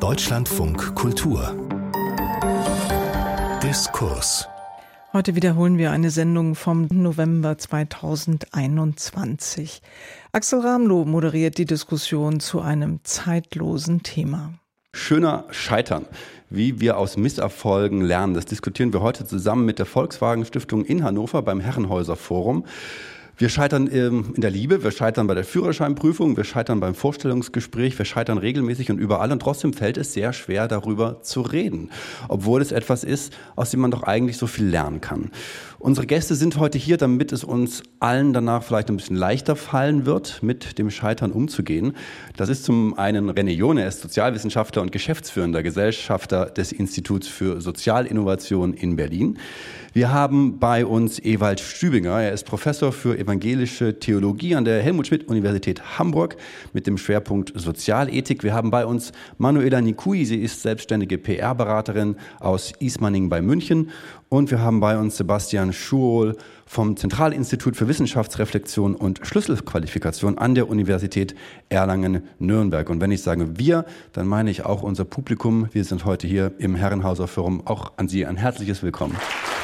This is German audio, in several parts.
Deutschlandfunk Kultur Diskurs. Heute wiederholen wir eine Sendung vom November 2021. Axel Ramloh moderiert die Diskussion zu einem zeitlosen Thema. Schöner Scheitern. Wie wir aus Misserfolgen lernen, das diskutieren wir heute zusammen mit der Volkswagen Stiftung in Hannover beim Herrenhäuser Forum. Wir scheitern in der Liebe, wir scheitern bei der Führerscheinprüfung, wir scheitern beim Vorstellungsgespräch, wir scheitern regelmäßig und überall und trotzdem fällt es sehr schwer, darüber zu reden, obwohl es etwas ist, aus dem man doch eigentlich so viel lernen kann. Unsere Gäste sind heute hier, damit es uns allen danach vielleicht ein bisschen leichter fallen wird, mit dem Scheitern umzugehen. Das ist zum einen René Johne, er ist Sozialwissenschaftler und geschäftsführender Gesellschafter des Instituts für Sozialinnovation in Berlin. Wir haben bei uns Ewald Stübinger, er ist Professor für evangelische Theologie an der Helmut-Schmidt-Universität Hamburg mit dem Schwerpunkt Sozialethik. Wir haben bei uns Manuela Nikui, sie ist selbstständige PR-Beraterin aus Ismaning bei München. Und wir haben bei uns Sebastian Schuol vom Zentralinstitut für Wissenschaftsreflexion und Schlüsselqualifikation an der Universität Erlangen-Nürnberg. Und wenn ich sage wir, dann meine ich auch unser Publikum. Wir sind heute hier im Herrenhäuser Forum. Auch an Sie ein herzliches Willkommen.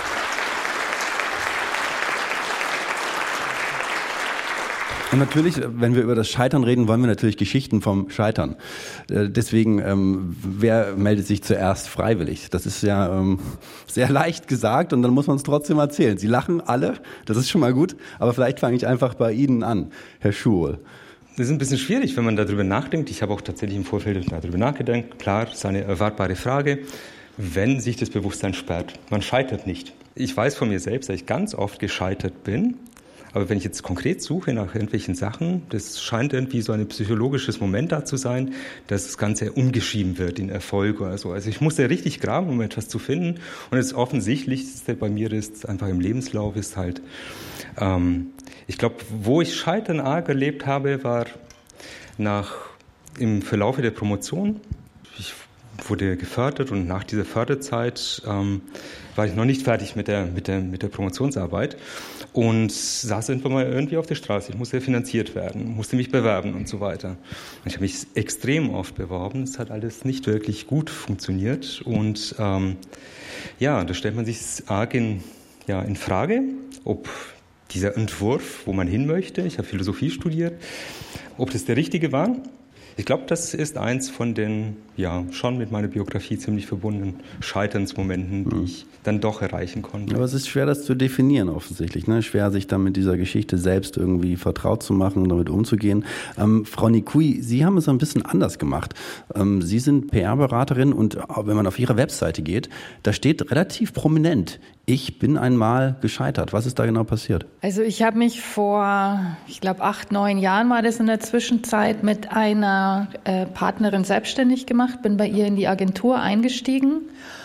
Und natürlich, wenn wir über das Scheitern reden, wollen wir natürlich Geschichten vom Scheitern. Deswegen, wer meldet sich zuerst freiwillig? Das ist ja sehr leicht gesagt und dann muss man es trotzdem erzählen. Sie lachen alle, das ist schon mal gut, aber vielleicht fange ich einfach bei Ihnen an, Herr Schuol. Das ist ein bisschen schwierig, wenn man darüber nachdenkt. Ich habe auch tatsächlich im Vorfeld darüber nachgedacht. Klar, das ist eine erwartbare Frage, wenn sich das Bewusstsein sperrt. Man scheitert nicht. Ich weiß von mir selbst, dass ich ganz oft gescheitert bin. Aber wenn ich jetzt konkret suche nach irgendwelchen Sachen, das scheint irgendwie so ein psychologisches Moment da zu sein, dass das Ganze umgeschrieben wird in Erfolg oder so. Also ich musste richtig graben, um etwas zu finden. Und das Offensichtlichste bei mir ist einfach im Lebenslauf ist halt, ich glaube, wo ich Scheitern arg erlebt habe, war im Verlaufe der Promotion. Ich wurde gefördert und nach dieser Förderzeit war ich noch nicht fertig mit der Promotionsarbeit und saß irgendwann mal irgendwie auf der Straße. Ich musste finanziert werden, musste mich bewerben und so weiter. Und ich habe mich extrem oft beworben. Es hat alles nicht wirklich gut funktioniert und da stellt man sich arg in Frage, ob dieser Entwurf, wo man hin möchte, ich habe Philosophie studiert, ob das der richtige war. Ich glaube, das ist eins von den, schon mit meiner Biografie ziemlich verbundenen Scheiternsmomenten, die ich dann doch erreichen konnte. Aber es ist schwer, das zu definieren offensichtlich, ne? Schwer, sich dann mit dieser Geschichte selbst irgendwie vertraut zu machen und damit umzugehen. Frau Nikui, Sie haben es ein bisschen anders gemacht. Sie sind PR-Beraterin und wenn man auf Ihre Webseite geht, da steht relativ prominent, ich bin einmal gescheitert. Was ist da genau passiert? Also ich habe mich vor, 8, 9 Jahren war das in der Zwischenzeit mit einer Partnerin selbstständig gemacht, bin bei ihr in die Agentur eingestiegen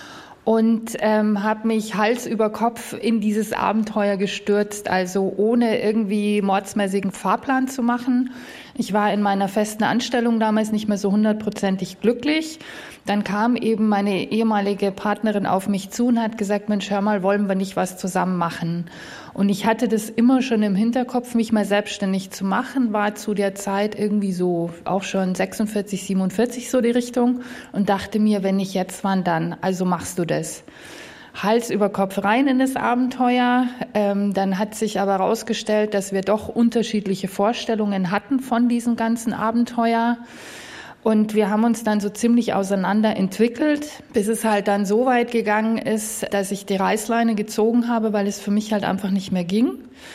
und habe mich Hals über Kopf in dieses Abenteuer gestürzt, also ohne irgendwie mordsmäßigen Fahrplan zu machen. Ich war in meiner festen Anstellung damals nicht mehr so 100%ig glücklich. Dann kam eben meine ehemalige Partnerin auf mich zu und hat gesagt, Mensch, hör mal, wollen wir nicht was zusammen machen? Und ich hatte das immer schon im Hinterkopf, mich mal selbstständig zu machen, war zu der Zeit irgendwie so auch schon 46, 47 so die Richtung und dachte mir, wenn nicht jetzt, wann dann? Also machst du das. Hals über Kopf rein in das Abenteuer. Dann hat sich aber herausgestellt, dass wir doch unterschiedliche Vorstellungen hatten von diesem ganzen Abenteuer. Und wir haben uns dann so ziemlich auseinander entwickelt, bis es halt dann so weit gegangen ist, dass ich die Reißleine gezogen habe, weil es für mich halt einfach nicht mehr ging.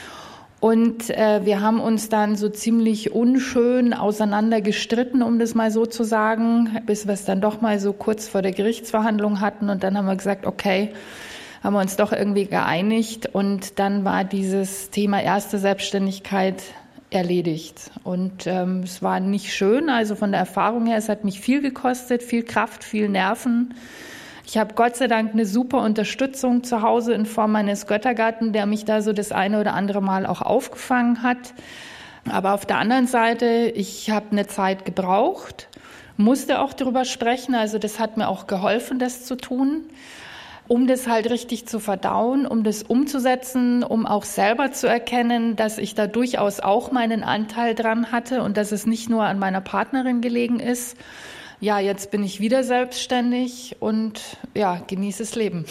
Und wir haben uns dann so ziemlich unschön auseinander gestritten, um das mal so zu sagen, bis wir es dann doch mal so kurz vor der Gerichtsverhandlung hatten. Und dann haben wir gesagt, okay, haben wir uns doch irgendwie geeinigt. Und dann war dieses Thema erste Selbstständigkeit erledigt. Und es war nicht schön, also von der Erfahrung her, es hat mich viel gekostet, viel Kraft, viel Nerven. Ich habe Gott sei Dank eine super Unterstützung zu Hause in Form meines Göttergatten, der mich da so das eine oder andere Mal auch aufgefangen hat. Aber auf der anderen Seite, ich habe eine Zeit gebraucht, musste auch darüber sprechen, also das hat mir auch geholfen, das zu tun. um das halt richtig zu verdauen, um das umzusetzen, um auch selber zu erkennen, dass ich da durchaus auch meinen Anteil dran hatte und dass es nicht nur an meiner Partnerin gelegen ist. Ja, jetzt bin ich wieder selbstständig und ja, genieße das Leben.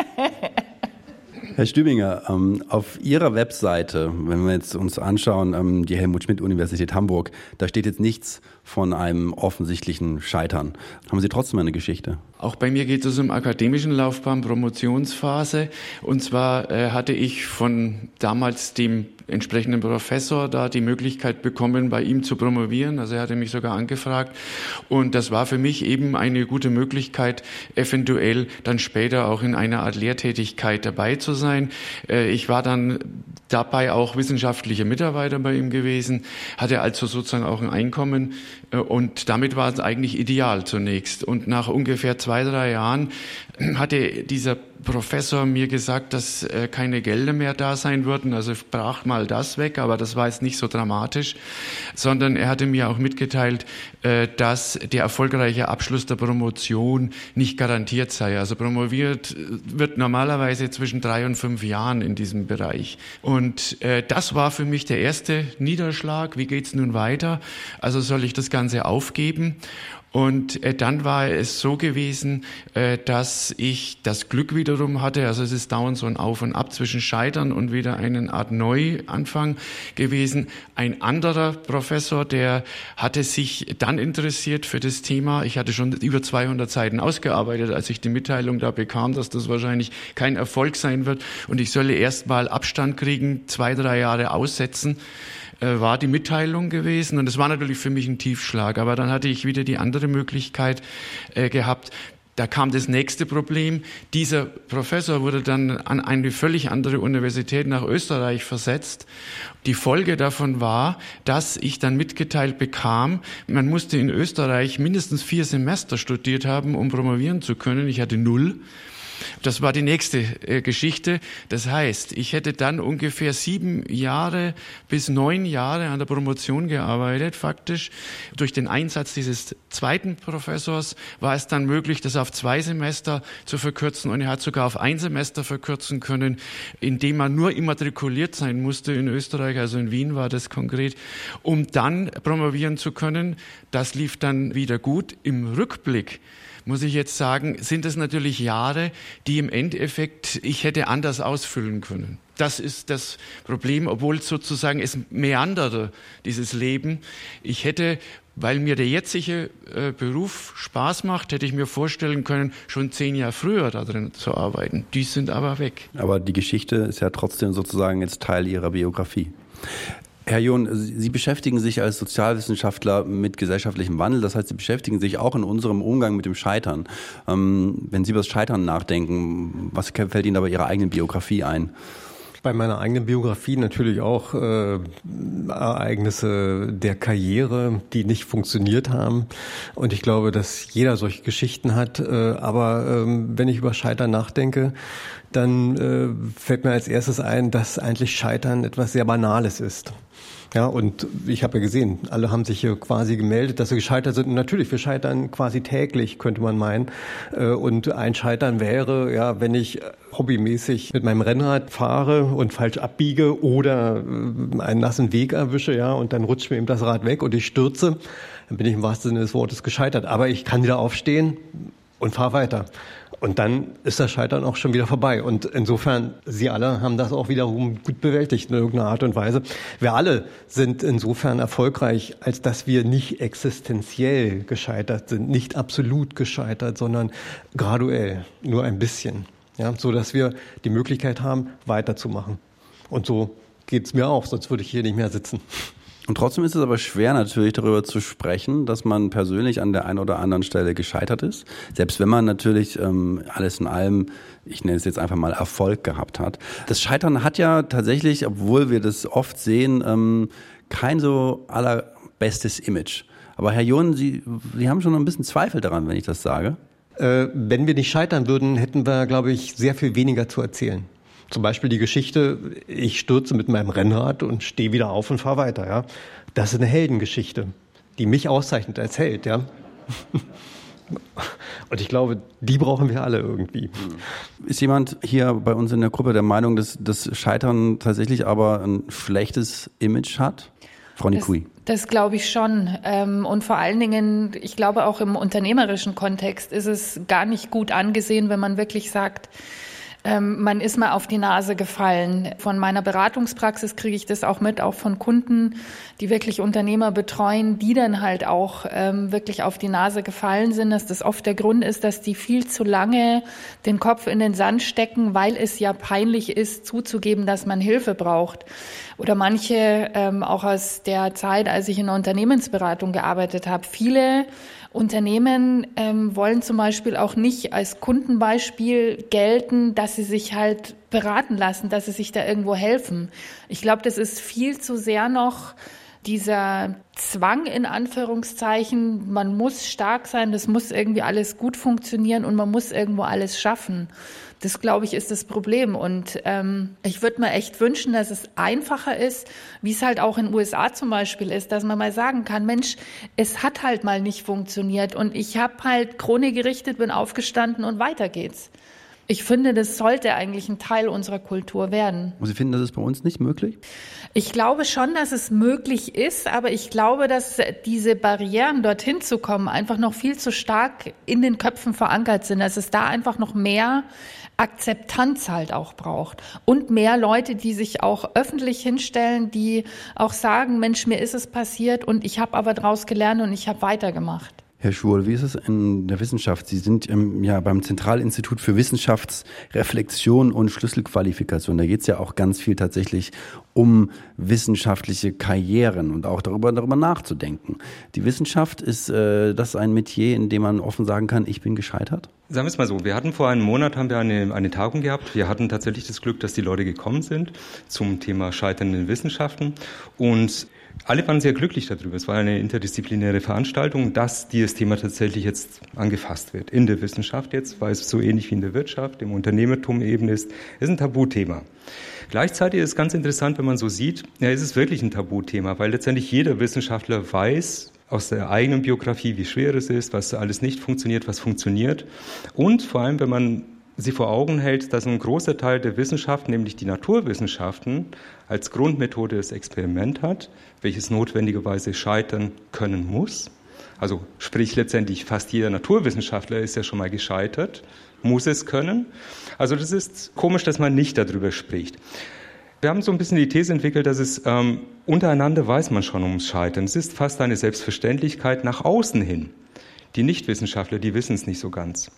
Herr Stübinger, auf Ihrer Webseite, wenn wir jetzt uns anschauen, die Helmut-Schmidt-Universität Hamburg, da steht jetzt nichts von einem offensichtlichen Scheitern. Haben Sie trotzdem eine Geschichte? Auch bei mir geht es um akademischen Laufbahn, Promotionsphase. Und zwar hatte ich von damals dem entsprechenden Professor da die Möglichkeit bekommen, bei ihm zu promovieren. Also er hatte mich sogar angefragt. Und das war für mich eben eine gute Möglichkeit, eventuell dann später auch in einer Art Lehrtätigkeit dabei zu sein. Ich war dann dabei auch wissenschaftlicher Mitarbeiter bei ihm gewesen, hatte also sozusagen auch ein Einkommen und damit war es eigentlich ideal zunächst. Und nach ungefähr 2-3 Jahren hatte dieser Professor mir gesagt, dass keine Gelder mehr da sein würden, also brach mal das weg, aber das war jetzt nicht so dramatisch, sondern er hatte mir auch mitgeteilt, dass der erfolgreiche Abschluss der Promotion nicht garantiert sei. Also promoviert wird normalerweise zwischen 3 und 5 Jahren in diesem Bereich. Und das war für mich der erste Niederschlag. Wie geht's nun weiter? Also soll ich das Ganze aufgeben? Und dann war es so gewesen, dass ich das Glück wiederum hatte, also es ist dauernd so ein Auf und Ab zwischen Scheitern und wieder eine Art Neuanfang gewesen. Ein anderer Professor, der hatte sich dann interessiert für das Thema. Ich hatte schon über 200 Seiten ausgearbeitet, als ich die Mitteilung da bekam, dass das wahrscheinlich kein Erfolg sein wird und ich solle erst mal Abstand kriegen, 2-3 Jahre aussetzen. War die Mitteilung gewesen und es war natürlich für mich ein Tiefschlag, aber dann hatte ich wieder die andere Möglichkeit gehabt. Da kam das nächste Problem. Dieser Professor wurde dann an eine völlig andere Universität nach Österreich versetzt. Die Folge davon war, dass ich dann mitgeteilt bekam, man musste in Österreich mindestens 4 Semester studiert haben, um promovieren zu können. Ich hatte 0. Das war die nächste Geschichte. Das heißt, ich hätte dann ungefähr 7 Jahre bis 9 Jahre an der Promotion gearbeitet, faktisch. Durch den Einsatz dieses zweiten Professors war es dann möglich, das auf 2 Semester zu verkürzen. Und er hat sogar auf 1 Semester verkürzen können, indem man nur immatrikuliert sein musste in Österreich, also in Wien war das konkret, um dann promovieren zu können. Das lief dann wieder gut. Im Rückblick muss ich jetzt sagen, sind es natürlich Jahre, die im Endeffekt ich hätte anders ausfüllen können. Das ist das Problem, obwohl sozusagen es meanderte, dieses Leben. Ich hätte, weil mir der jetzige Beruf Spaß macht, hätte ich mir vorstellen können, schon 10 Jahre früher darin zu arbeiten. Die sind aber weg. Aber die Geschichte ist ja trotzdem sozusagen jetzt Teil Ihrer Biografie. Herr John, Sie beschäftigen sich als Sozialwissenschaftler mit gesellschaftlichem Wandel. Das heißt, Sie beschäftigen sich auch in unserem Umgang mit dem Scheitern. Wenn Sie über das Scheitern nachdenken, was fällt Ihnen da bei Ihrer eigenen Biografie ein? Bei meiner eigenen Biografie natürlich auch Ereignisse der Karriere, die nicht funktioniert haben. Und ich glaube, dass jeder solche Geschichten hat. Aber wenn ich über Scheitern nachdenke, dann fällt mir als erstes ein, dass eigentlich Scheitern etwas sehr Banales ist. Ja, und ich habe ja gesehen, alle haben sich hier quasi gemeldet, dass sie gescheitert sind. Und natürlich, wir scheitern quasi täglich, könnte man meinen. Und ein Scheitern wäre, ja, wenn ich hobbymäßig mit meinem Rennrad fahre und falsch abbiege oder einen nassen Weg erwische, ja, und dann rutscht mir eben das Rad weg und ich stürze, dann bin ich im wahrsten Sinne des Wortes gescheitert. Aber ich kann wieder aufstehen und fahre weiter. Und dann ist das Scheitern auch schon wieder vorbei. Und insofern, Sie alle haben das auch wiederum gut bewältigt in irgendeiner Art und Weise. Wir alle sind insofern erfolgreich, als dass wir nicht existenziell gescheitert sind, nicht absolut gescheitert, sondern graduell, nur ein bisschen. Ja, so dass wir die Möglichkeit haben, weiterzumachen. Und so geht's mir auch, sonst würde ich hier nicht mehr sitzen. Und trotzdem ist es aber schwer natürlich darüber zu sprechen, dass man persönlich an der einen oder anderen Stelle gescheitert ist. Selbst wenn man natürlich alles in allem, ich nenne es jetzt einfach mal Erfolg gehabt hat. Das Scheitern hat ja tatsächlich, obwohl wir das oft sehen, kein so allerbestes Image. Aber Herr John, Sie haben schon ein bisschen Zweifel daran, wenn ich das sage. Wenn wir nicht scheitern würden, hätten wir, glaube ich, sehr viel weniger zu erzählen. Zum Beispiel die Geschichte, ich stürze mit meinem Rennrad und stehe wieder auf und fahre weiter. Ja, das ist eine Heldengeschichte, die mich auszeichnet als Held. Ja, und ich glaube, die brauchen wir alle irgendwie. Ist jemand hier bei uns in der Gruppe der Meinung, dass das Scheitern tatsächlich aber ein schlechtes Image hat? Frau Nikui. Das glaube ich schon. Und vor allen Dingen, ich glaube auch im unternehmerischen Kontext ist es gar nicht gut angesehen, wenn man wirklich sagt, man ist mal auf die Nase gefallen. Von meiner Beratungspraxis kriege ich das auch mit, auch von Kunden, die wirklich Unternehmer betreuen, die dann halt auch wirklich auf die Nase gefallen sind, dass das oft der Grund ist, dass die viel zu lange den Kopf in den Sand stecken, weil es ja peinlich ist, zuzugeben, dass man Hilfe braucht. Oder manche, auch aus der Zeit, als ich in der Unternehmensberatung gearbeitet habe, viele Unternehmen wollen zum Beispiel auch nicht als Kundenbeispiel gelten, dass sie sich halt beraten lassen, dass sie sich da irgendwo helfen. Ich glaube, das ist viel zu sehr noch dieser Zwang in Anführungszeichen. Man muss stark sein, das muss irgendwie alles gut funktionieren und man muss irgendwo alles schaffen. Das, glaube ich, ist das Problem. Und ich würde mir echt wünschen, dass es einfacher ist, wie es halt auch in den USA zum Beispiel ist, dass man mal sagen kann, Mensch, es hat halt mal nicht funktioniert und ich habe halt Krone gerichtet, bin aufgestanden und weiter geht's. Ich finde, das sollte eigentlich ein Teil unserer Kultur werden. Und Sie finden, das ist bei uns nicht möglich? Ich glaube schon, dass es möglich ist, aber ich glaube, dass diese Barrieren, dorthin zu kommen, einfach noch viel zu stark in den Köpfen verankert sind, dass es da einfach noch mehr Akzeptanz halt auch braucht und mehr Leute, die sich auch öffentlich hinstellen, die auch sagen, Mensch, mir ist es passiert und ich habe aber daraus gelernt und ich habe weitergemacht. Herr Schurl, wie ist es in der Wissenschaft? Sie sind beim Zentralinstitut für Wissenschaftsreflexion und Schlüsselqualifikation. Da geht es ja auch ganz viel tatsächlich um wissenschaftliche Karrieren und auch darüber nachzudenken. Die Wissenschaft, ist das ein Metier, in dem man offen sagen kann, ich bin gescheitert? Sagen wir es mal so, wir hatten vor einem Monat eine Tagung gehabt. Wir hatten tatsächlich das Glück, dass die Leute gekommen sind zum Thema Scheitern in Wissenschaften und alle waren sehr glücklich darüber. Es war eine interdisziplinäre Veranstaltung, dass dieses Thema tatsächlich jetzt angefasst wird. In der Wissenschaft jetzt, weil es so ähnlich wie in der Wirtschaft, im Unternehmertum eben ist ein Tabuthema. Gleichzeitig ist es ganz interessant, wenn man so sieht, ist es wirklich ein Tabuthema, weil letztendlich jeder Wissenschaftler weiß aus der eigenen Biografie, wie schwer es ist, was alles nicht funktioniert, was funktioniert. Und vor allem, wenn man sie vor Augen hält, dass ein großer Teil der Wissenschaften, nämlich die Naturwissenschaften, als Grundmethode das Experiment hat, welches notwendigerweise scheitern können muss. Also sprich letztendlich fast jeder Naturwissenschaftler ist ja schon mal gescheitert, muss es können. Also das ist komisch, dass man nicht darüber spricht. Wir haben so ein bisschen die These entwickelt, dass es untereinander weiß man schon ums Scheitern. Es ist fast eine Selbstverständlichkeit nach außen hin. Die Nichtwissenschaftler, die wissen es nicht so ganz.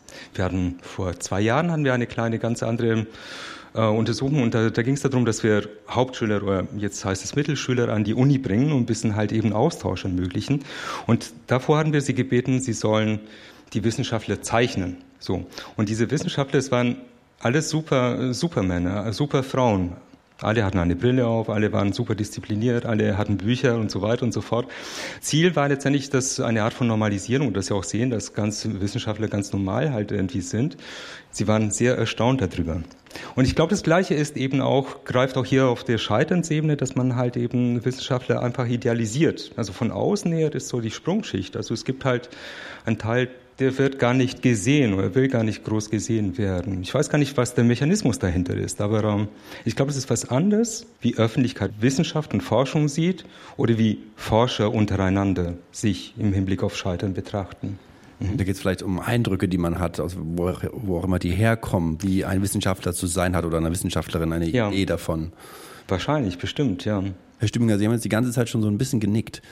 Vor 2 Jahren hatten wir eine kleine, ganz andere Untersuchung und da ging es darum, dass wir Hauptschüler oder jetzt heißt es Mittelschüler an die Uni bringen und ein bisschen halt eben Austausch ermöglichen. Und davor hatten wir sie gebeten, sie sollen die Wissenschaftler zeichnen. So. Und diese Wissenschaftler, es waren alles Supermänner, super Frauen. Alle hatten eine Brille auf, alle waren super diszipliniert, alle hatten Bücher und so weiter und so fort. Ziel war letztendlich, dass eine Art von Normalisierung, dass sie auch sehen, dass Wissenschaftler ganz normal halt irgendwie sind. Sie waren sehr erstaunt darüber. Und ich glaube, das Gleiche ist eben auch, greift auch hier auf der Scheiternsebene, dass man halt eben Wissenschaftler einfach idealisiert. Also von außen her ist so die Sprungschicht. Also es gibt halt einen Teil, der wird gar nicht gesehen oder will gar nicht groß gesehen werden. Ich weiß gar nicht, was der Mechanismus dahinter ist, aber ich glaube, es ist was anderes, wie Öffentlichkeit Wissenschaft und Forschung sieht oder wie Forscher untereinander sich im Hinblick auf Scheitern betrachten. Da geht es vielleicht um Eindrücke, die man hat, also wo auch immer die herkommen, wie ein Wissenschaftler zu sein hat oder eine Wissenschaftlerin eine Idee davon. Wahrscheinlich, bestimmt, ja. Herr Stübinger, Sie haben jetzt die ganze Zeit schon so ein bisschen genickt.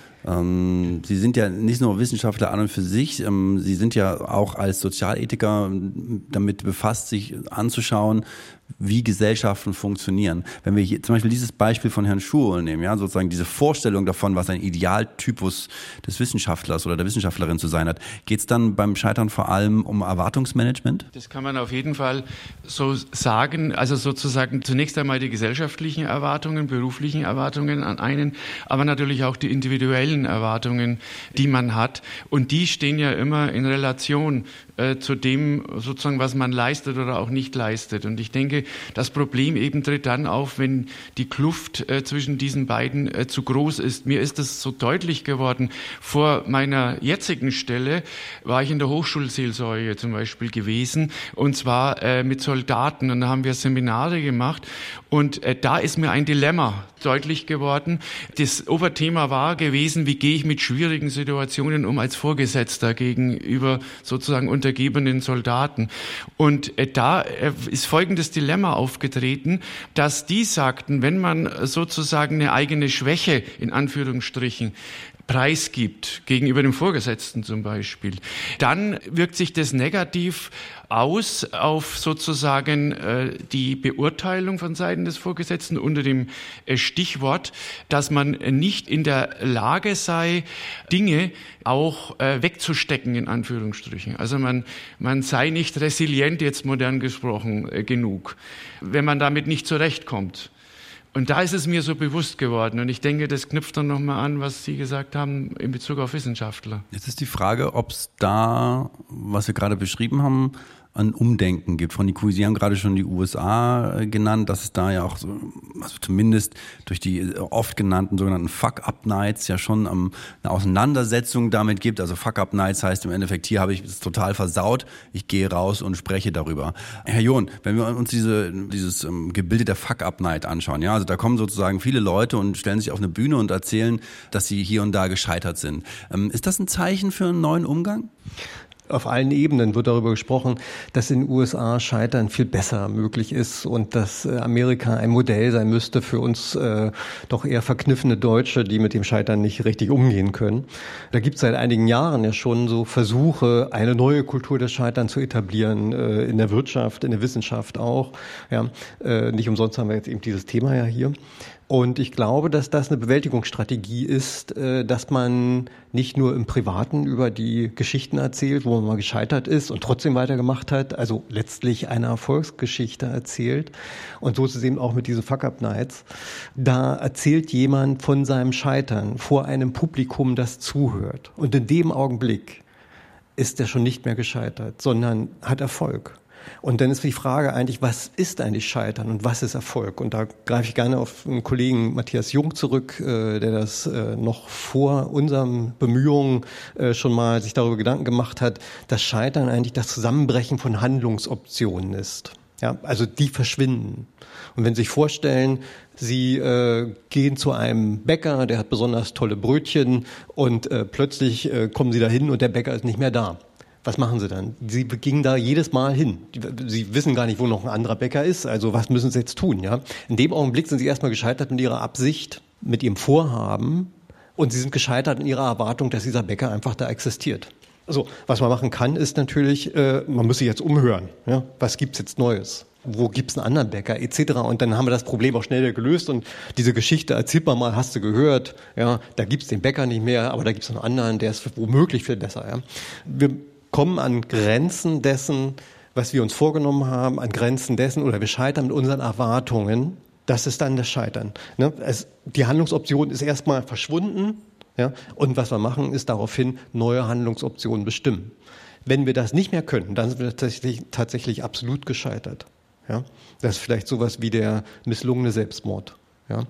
Sie sind ja nicht nur Wissenschaftler an und für sich, Sie sind ja auch als Sozialethiker damit befasst, sich anzuschauen, wie Gesellschaften funktionieren. Wenn wir hier zum Beispiel dieses Beispiel von Herrn Schurl nehmen, ja, sozusagen diese Vorstellung davon, was ein Idealtypus des Wissenschaftlers oder der Wissenschaftlerin zu sein hat, geht es dann beim Scheitern vor allem um Erwartungsmanagement? Das kann man auf jeden Fall so sagen. Also sozusagen zunächst einmal die gesellschaftlichen Erwartungen, beruflichen Erwartungen an einen, aber natürlich auch die individuellen Erwartungen, die man hat. Und die stehen ja immer in Relation zu dem, sozusagen, was man leistet oder auch nicht leistet. Und ich denke, das Problem eben tritt dann auf, wenn die Kluft zwischen diesen beiden zu groß ist. Mir ist das so deutlich geworden. Vor meiner jetzigen Stelle war ich in der Hochschulseelsorge zum Beispiel gewesen, und zwar mit Soldaten. Und da haben wir Seminare gemacht. Und da ist mir ein Dilemma deutlich geworden, geworden. Das Oberthema war gewesen, wie gehe ich mit schwierigen Situationen um als Vorgesetzter gegenüber sozusagen untergebenen Soldaten. Und da ist folgendes Dilemma aufgetreten, dass die sagten, wenn man sozusagen eine eigene Schwäche in Anführungsstrichen preisgibt, gegenüber dem Vorgesetzten zum Beispiel, dann wirkt sich das negativ aus auf sozusagen die Beurteilung von Seiten des Vorgesetzten unter dem Stichwort, dass man nicht in der Lage sei, Dinge auch wegzustecken, in Anführungsstrichen. Also man sei nicht resilient, jetzt modern gesprochen, genug, wenn man damit nicht zurechtkommt. Und da ist es mir so bewusst geworden. Und ich denke, das knüpft dann nochmal an, was Sie gesagt haben in Bezug auf Wissenschaftler. Jetzt ist die Frage, ob es da, was wir gerade beschrieben haben, ein Umdenken gibt. Von Nikui, Sie haben gerade schon die USA genannt, dass es da ja auch so, also zumindest durch die oft genannten sogenannten Fuck-Up-Nights ja schon eine Auseinandersetzung damit gibt. Also Fuck-Up-Nights heißt im Endeffekt, hier habe ich es total versaut, ich gehe raus und spreche darüber. Herr John, wenn wir uns dieses Gebilde der Fuck-Up-Night anschauen, ja, also da kommen sozusagen viele Leute und stellen sich auf eine Bühne und erzählen, dass sie hier und da gescheitert sind. Ist das ein Zeichen für einen neuen Umgang? Auf allen Ebenen wird darüber gesprochen, dass in den USA Scheitern viel besser möglich ist und dass Amerika ein Modell sein müsste für uns doch eher verkniffene Deutsche, die mit dem Scheitern nicht richtig umgehen können. Da gibt es seit einigen Jahren ja schon so Versuche, eine neue Kultur des Scheiterns zu etablieren, in der Wirtschaft, in der Wissenschaft auch. Ja, nicht umsonst haben wir jetzt eben dieses Thema ja hier. Und ich glaube, dass das eine Bewältigungsstrategie ist, dass man nicht nur im Privaten über die Geschichten erzählt, wo man mal gescheitert ist und trotzdem weitergemacht hat, also letztlich eine Erfolgsgeschichte erzählt. Und so ist es eben auch mit diesen Fuck-Up-Nights. Da erzählt jemand von seinem Scheitern vor einem Publikum, das zuhört. Und in dem Augenblick ist er schon nicht mehr gescheitert, sondern hat Erfolg. Und dann ist die Frage eigentlich, was ist eigentlich Scheitern und was ist Erfolg? Und da greife ich gerne auf einen Kollegen Matthias Jung zurück, der das noch vor unseren Bemühungen schon mal sich darüber Gedanken gemacht hat, dass Scheitern eigentlich das Zusammenbrechen von Handlungsoptionen ist. Ja, also die verschwinden. Und wenn Sie sich vorstellen, Sie gehen zu einem Bäcker, der hat besonders tolle Brötchen und plötzlich kommen Sie dahin und der Bäcker ist nicht mehr da. Was machen Sie dann? Sie gingen da jedes Mal hin. Sie wissen gar nicht, wo noch ein anderer Bäcker ist. Also was müssen Sie jetzt tun? Ja? In dem Augenblick sind Sie erstmal gescheitert mit Ihrer Absicht, mit Ihrem Vorhaben. Und Sie sind gescheitert in Ihrer Erwartung, dass dieser Bäcker einfach da existiert. Also was man machen kann, ist natürlich, man muss sich jetzt umhören. Ja? Was gibt's jetzt Neues? Wo gibt's einen anderen Bäcker etc. Und dann haben wir das Problem auch schneller gelöst. Und diese Geschichte erzählt man mal, hast du gehört? Ja, da gibt's den Bäcker nicht mehr, aber da gibt's noch einen anderen, der ist womöglich viel besser. Ja? Wir kommen an Grenzen dessen, was wir uns vorgenommen haben, an Grenzen dessen, oder wir scheitern mit unseren Erwartungen. Das ist dann das Scheitern. Ne? Die Handlungsoption ist erstmal verschwunden. Ja? Und was wir machen, ist daraufhin neue Handlungsoptionen bestimmen. Wenn wir das nicht mehr können, dann sind wir tatsächlich absolut gescheitert. Ja? Das ist vielleicht sowas wie der misslungene Selbstmord. Ja?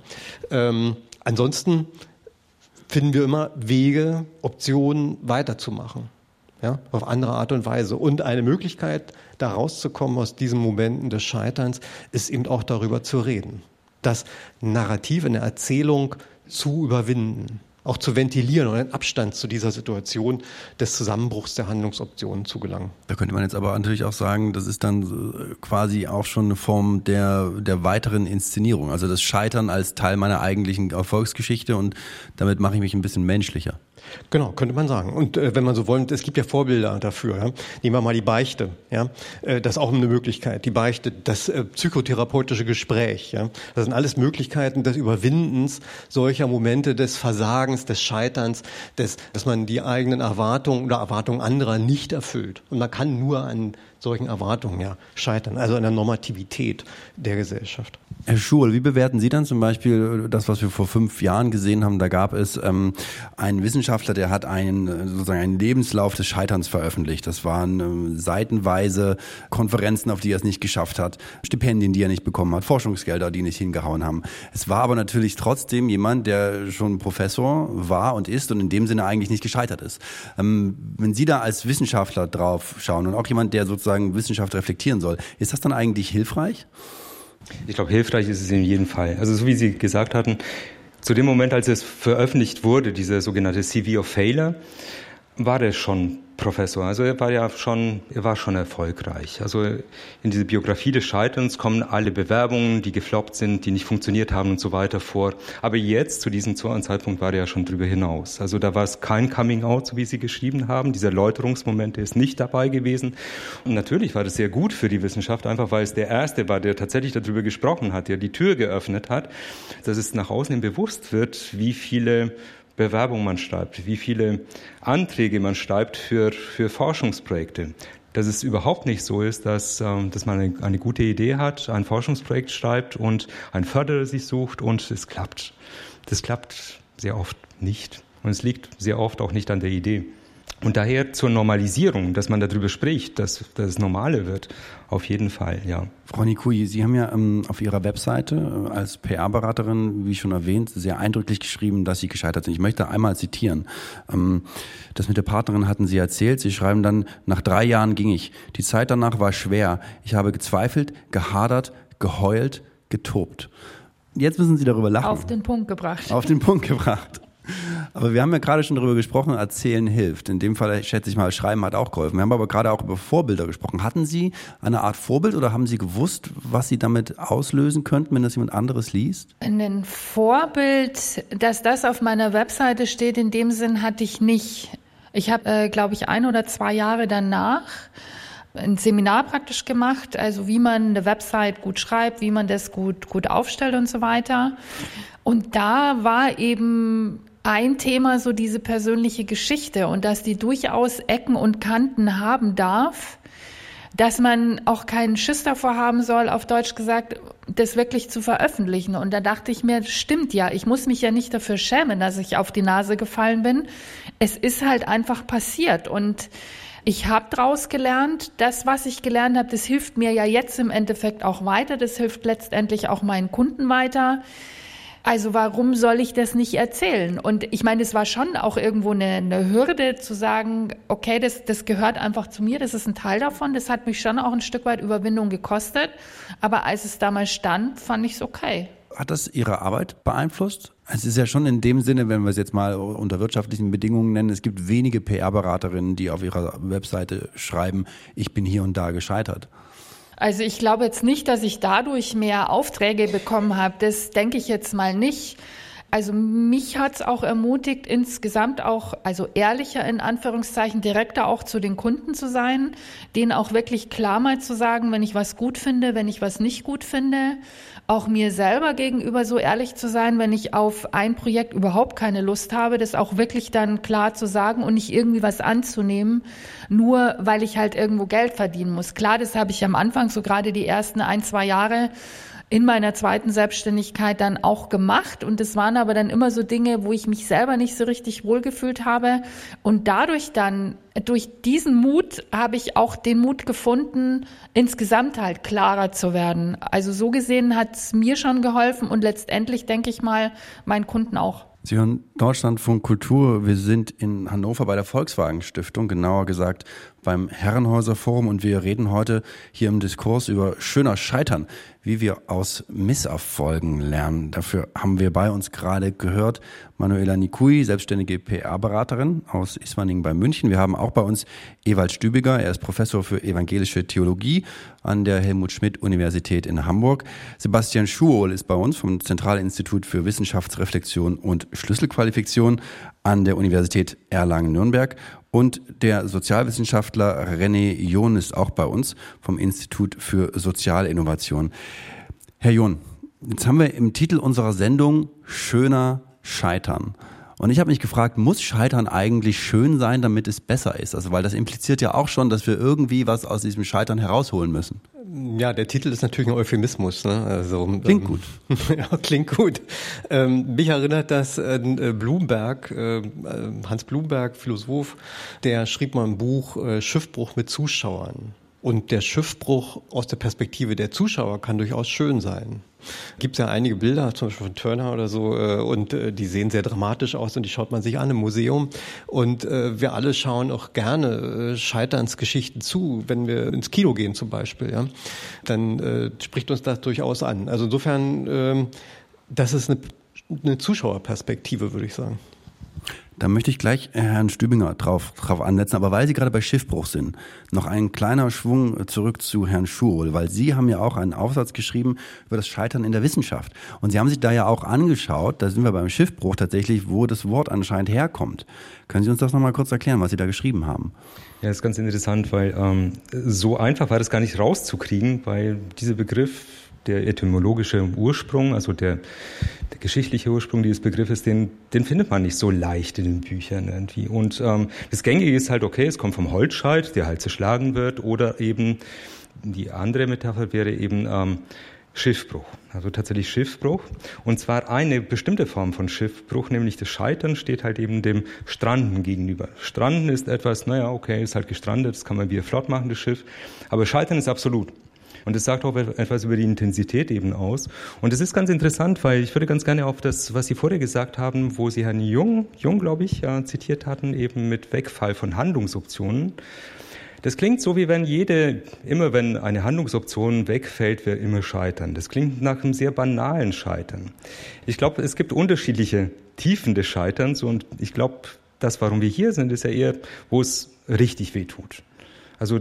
Ansonsten finden wir immer Wege, Optionen weiterzumachen. Ja, auf andere Art und Weise. Und eine Möglichkeit, da rauszukommen aus diesen Momenten des Scheiterns, ist eben auch darüber zu reden. Das Narrativ in der Erzählung zu überwinden, auch zu ventilieren und einen Abstand zu dieser Situation des Zusammenbruchs der Handlungsoptionen zu gelangen. Da könnte man jetzt aber natürlich auch sagen, das ist dann quasi auch schon eine Form der weiteren Inszenierung. Also das Scheitern als Teil meiner eigentlichen Erfolgsgeschichte und damit mache ich mich ein bisschen menschlicher. Genau, könnte man sagen. Und wenn man so wollen, es gibt ja Vorbilder dafür. Ja? Nehmen wir mal die Beichte. Ja? Das ist auch eine Möglichkeit. Die Beichte, das psychotherapeutische Gespräch. Ja? Das sind alles Möglichkeiten des Überwindens solcher Momente des Versagens, des Scheiterns, dass man die eigenen Erwartungen oder Erwartungen anderer nicht erfüllt. Und man kann nur an solchen Erwartungen scheitern, also an der Normativität der Gesellschaft. Herr Schurl, wie bewerten Sie dann zum Beispiel das, was wir vor 5 Jahren gesehen haben? Da gab es einen Wissenschaftler, der hat einen Lebenslauf des Scheiterns veröffentlicht. Das waren seitenweise Konferenzen, auf die er es nicht geschafft hat, Stipendien, die er nicht bekommen hat, Forschungsgelder, die nicht hingehauen haben. Es war aber natürlich trotzdem jemand, der schon Professor war und ist und in dem Sinne eigentlich nicht gescheitert ist. Wenn Sie da als Wissenschaftler drauf schauen und auch jemand, der sozusagen Wissenschaft reflektieren soll, ist das dann eigentlich hilfreich? Ich glaube, hilfreich ist es in jedem Fall. Also so wie Sie gesagt hatten, Zu dem Moment, als es veröffentlicht wurde, dieser sogenannte CV of Failure, war er schon Professor. Also er war schon erfolgreich. Also in diese Biografie des Scheiterns kommen alle Bewerbungen, die gefloppt sind, die nicht funktioniert haben und so weiter vor. Aber jetzt, zu diesem Zeitpunkt, war er ja schon drüber hinaus. Also da war es kein Coming-out, so wie Sie geschrieben haben. Dieser Erläuterungsmoment ist nicht dabei gewesen. Und natürlich war das sehr gut für die Wissenschaft, einfach weil es der Erste war, der tatsächlich darüber gesprochen hat, der die Tür geöffnet hat, dass es nach außen hin bewusst wird, wie viele Bewerbungen man schreibt, wie viele Anträge man schreibt für Forschungsprojekte. Dass es überhaupt nicht so ist, dass man eine gute Idee hat, ein Forschungsprojekt schreibt und ein Förderer sich sucht und es klappt. Das klappt sehr oft nicht. Und es liegt sehr oft auch nicht an der Idee. Und daher zur Normalisierung, dass man darüber spricht, dass es normaler wird, auf jeden Fall, ja. Frau Nikui, Sie haben ja auf Ihrer Webseite als PR-Beraterin, wie schon erwähnt, sehr eindrücklich geschrieben, dass Sie gescheitert sind. Ich möchte einmal zitieren. Das mit der Partnerin hatten Sie erzählt. Sie schreiben dann, nach 3 Jahren ging ich. Die Zeit danach war schwer. Ich habe gezweifelt, gehadert, geheult, getobt. Jetzt müssen Sie darüber lachen. Auf den Punkt gebracht. Auf den Punkt gebracht. Aber wir haben ja gerade schon darüber gesprochen, erzählen hilft. In dem Fall schätze ich mal, schreiben hat auch geholfen. Wir haben aber gerade auch über Vorbilder gesprochen. Hatten Sie eine Art Vorbild oder haben Sie gewusst, was Sie damit auslösen könnten, wenn das jemand anderes liest? Ein Vorbild, dass das auf meiner Webseite steht, in dem Sinn hatte ich nicht. Ich habe, glaube ich, 1 oder 2 Jahre danach ein Seminar praktisch gemacht, also wie man eine Website gut schreibt, wie man das gut aufstellt und so weiter. Und da war eben ein Thema so diese persönliche Geschichte und dass die durchaus Ecken und Kanten haben darf, dass man auch keinen Schiss davor haben soll, auf Deutsch gesagt, das wirklich zu veröffentlichen. Und da dachte ich mir, stimmt ja, ich muss mich ja nicht dafür schämen, dass ich auf die Nase gefallen bin. Es ist halt einfach passiert und ich habe daraus gelernt, das, was ich gelernt habe, das hilft mir ja jetzt im Endeffekt auch weiter, das hilft letztendlich auch meinen Kunden weiter. Also warum soll ich das nicht erzählen? Und ich meine, es war schon auch irgendwo eine Hürde zu sagen, okay, das gehört einfach zu mir, das ist ein Teil davon. Das hat mich schon auch ein Stück weit Überwindung gekostet. Aber als es damals stand, fand ich es okay. Hat das Ihre Arbeit beeinflusst? Es ist ja schon in dem Sinne, wenn wir es jetzt mal unter wirtschaftlichen Bedingungen nennen, es gibt wenige PR-Beraterinnen, die auf ihrer Webseite schreiben, ich bin hier und da gescheitert. Also ich glaube jetzt nicht, dass ich dadurch mehr Aufträge bekommen habe. Das denke ich jetzt mal nicht. Also mich hat es auch ermutigt, insgesamt auch, also ehrlicher in Anführungszeichen, direkter auch zu den Kunden zu sein, denen auch wirklich klar mal zu sagen, wenn ich was gut finde, wenn ich was nicht gut finde, auch mir selber gegenüber so ehrlich zu sein, wenn ich auf ein Projekt überhaupt keine Lust habe, das auch wirklich dann klar zu sagen und nicht irgendwie was anzunehmen, nur weil ich halt irgendwo Geld verdienen muss. Klar, das habe ich am Anfang, so gerade die ersten 1-2 Jahre, in meiner zweiten Selbstständigkeit dann auch gemacht. Und es waren aber dann immer so Dinge, wo ich mich selber nicht so richtig wohlgefühlt habe. Und dadurch dann, durch diesen Mut, habe ich auch den Mut gefunden, insgesamt halt klarer zu werden. Also so gesehen hat es mir schon geholfen und letztendlich, denke ich mal, meinen Kunden auch. Sie hören Deutschlandfunk Kultur. Wir sind in Hannover bei der Volkswagen Stiftung, genauer gesagt beim Herrenhäuser Forum, und wir reden heute hier im Diskurs über schöner Scheitern, wie wir aus Misserfolgen lernen. Dafür haben wir bei uns gerade gehört Manuela Nikui, selbstständige PR-Beraterin aus Ismaning bei München. Wir haben auch bei uns Ewald Stübiger, er ist Professor für evangelische Theologie an der Helmut-Schmidt-Universität in Hamburg. Sebastian Schuol ist bei uns vom Zentralinstitut für Wissenschaftsreflexion und Schlüsselqualifikation an der Universität Erlangen-Nürnberg. Und der Sozialwissenschaftler René John ist auch bei uns vom Institut für Sozialinnovation. Herr John, jetzt haben wir im Titel unserer Sendung schöner Scheitern. Und ich habe mich gefragt, muss Scheitern eigentlich schön sein, damit es besser ist? Also, weil das impliziert ja auch schon, dass wir irgendwie was aus diesem Scheitern herausholen müssen. Ja, der Titel ist natürlich ein Euphemismus. Ne? Also, klingt gut. Ja, klingt gut. Mich erinnert das Blumberg, Hans Blumberg, Philosoph, der schrieb mal ein Buch Schiffbruch mit Zuschauern. Und der Schiffbruch aus der Perspektive der Zuschauer kann durchaus schön sein. Gibt es ja einige Bilder, zum Beispiel von Turner oder so, und die sehen sehr dramatisch aus und die schaut man sich an im Museum. Und wir alle schauen auch gerne Scheiternsgeschichten zu, wenn wir ins Kino gehen zum Beispiel. Ja? Dann spricht uns das durchaus an. Also insofern, das ist eine eine Zuschauerperspektive, würde ich sagen. Da möchte ich gleich Herrn Stübinger drauf ansetzen, aber weil Sie gerade bei Schiffbruch sind, noch ein kleiner Schwung zurück zu Herrn Schurohl, weil Sie haben ja auch einen Aufsatz geschrieben über das Scheitern in der Wissenschaft. Und Sie haben sich da ja auch angeschaut, da sind wir beim Schiffbruch tatsächlich, wo das Wort anscheinend herkommt. Können Sie uns das nochmal kurz erklären, was Sie da geschrieben haben? Ja, das ist ganz interessant, weil so einfach war das gar nicht rauszukriegen, weil dieser Begriff, der etymologische Ursprung, also der geschichtliche Ursprung dieses Begriffes, den findet man nicht so leicht in den Büchern irgendwie. Und das Gängige ist halt, okay, es kommt vom Holzscheit, der halt zerschlagen wird, oder eben die andere Metapher wäre eben Schiffbruch, also tatsächlich Schiffbruch. Und zwar eine bestimmte Form von Schiffbruch, nämlich das Scheitern, steht halt eben dem Stranden gegenüber. Stranden ist etwas, okay, ist halt gestrandet, das kann man wieder flott machen, das Schiff. Aber Scheitern ist absolut. Und das sagt auch etwas über die Intensität eben aus. Und es ist ganz interessant, weil ich würde ganz gerne auf das, was Sie vorher gesagt haben, wo Sie Herrn Jung, glaube ich, zitiert hatten, eben mit Wegfall von Handlungsoptionen. Das klingt so, wie wenn immer wenn eine Handlungsoption wegfällt, wir immer scheitern. Das klingt nach einem sehr banalen Scheitern. Ich glaube, es gibt unterschiedliche Tiefen des Scheiterns und ich glaube, das, warum wir hier sind, ist ja eher, wo es richtig weh tut. Also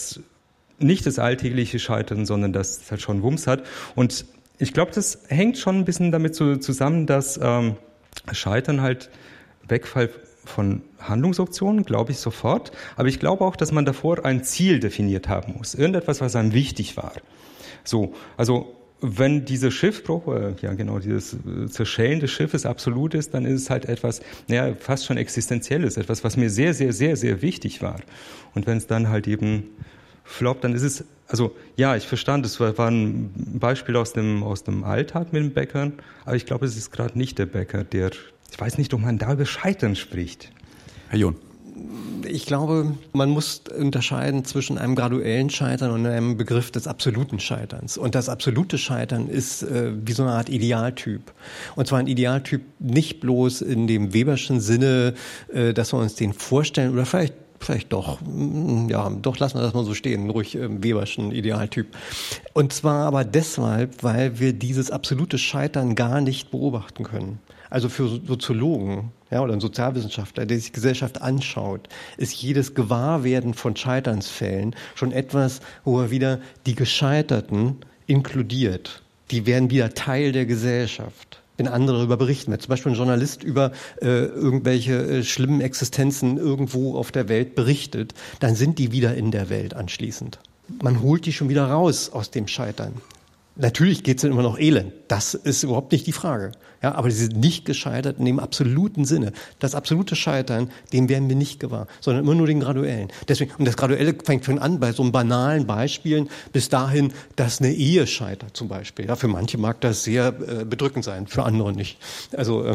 nicht das alltägliche Scheitern, sondern dass es halt schon Wumms hat. Und ich glaube, das hängt schon ein bisschen damit zusammen, dass Scheitern halt Wegfall von Handlungsoptionen, glaube ich sofort. Aber ich glaube auch, dass man davor ein Ziel definiert haben muss. Irgendetwas, was einem wichtig war. So, also wenn dieser Schiffbruch, dieses Zerschellen des Schiffes absolut ist, dann ist es halt etwas, fast schon Existenzielles, etwas, was mir sehr, sehr, sehr, sehr wichtig war. Und wenn es dann halt eben floppt, dann ist es, ich verstand, das war ein Beispiel aus dem Alltag mit den Bäckern, aber ich glaube, es ist gerade nicht der Bäcker, ich weiß nicht, ob man da über Scheitern spricht. Herr John. Ich glaube, man muss unterscheiden zwischen einem graduellen Scheitern und einem Begriff des absoluten Scheiterns. Und das absolute Scheitern ist wie so eine Art Idealtyp. Und zwar ein Idealtyp nicht bloß in dem Weberschen Sinne, dass wir uns den vorstellen oder vielleicht doch lassen wir das mal so stehen, ruhig Weberschen Idealtyp. Und zwar aber deshalb, weil wir dieses absolute Scheitern gar nicht beobachten können. Also für Soziologen oder ein Sozialwissenschaftler, der sich Gesellschaft anschaut, ist jedes Gewahrwerden von Scheiternsfällen schon etwas, wo er wieder die Gescheiterten inkludiert. Die werden wieder Teil der Gesellschaft. Wenn andere darüber berichten, wenn zum Beispiel ein Journalist über irgendwelche schlimmen Existenzen irgendwo auf der Welt berichtet, dann sind die wieder in der Welt anschließend. Man holt die schon wieder raus aus dem Scheitern. Natürlich geht es dann immer noch elend, das ist überhaupt nicht die Frage. Ja, aber sie sind nicht gescheitert in dem absoluten Sinne. Das absolute Scheitern, dem werden wir nicht gewahr, sondern immer nur den graduellen. Deswegen, und das Graduelle fängt schon an bei so banalen Beispielen bis dahin, dass eine Ehe scheitert zum Beispiel. Ja, für manche mag das sehr bedrückend sein, für andere nicht. Also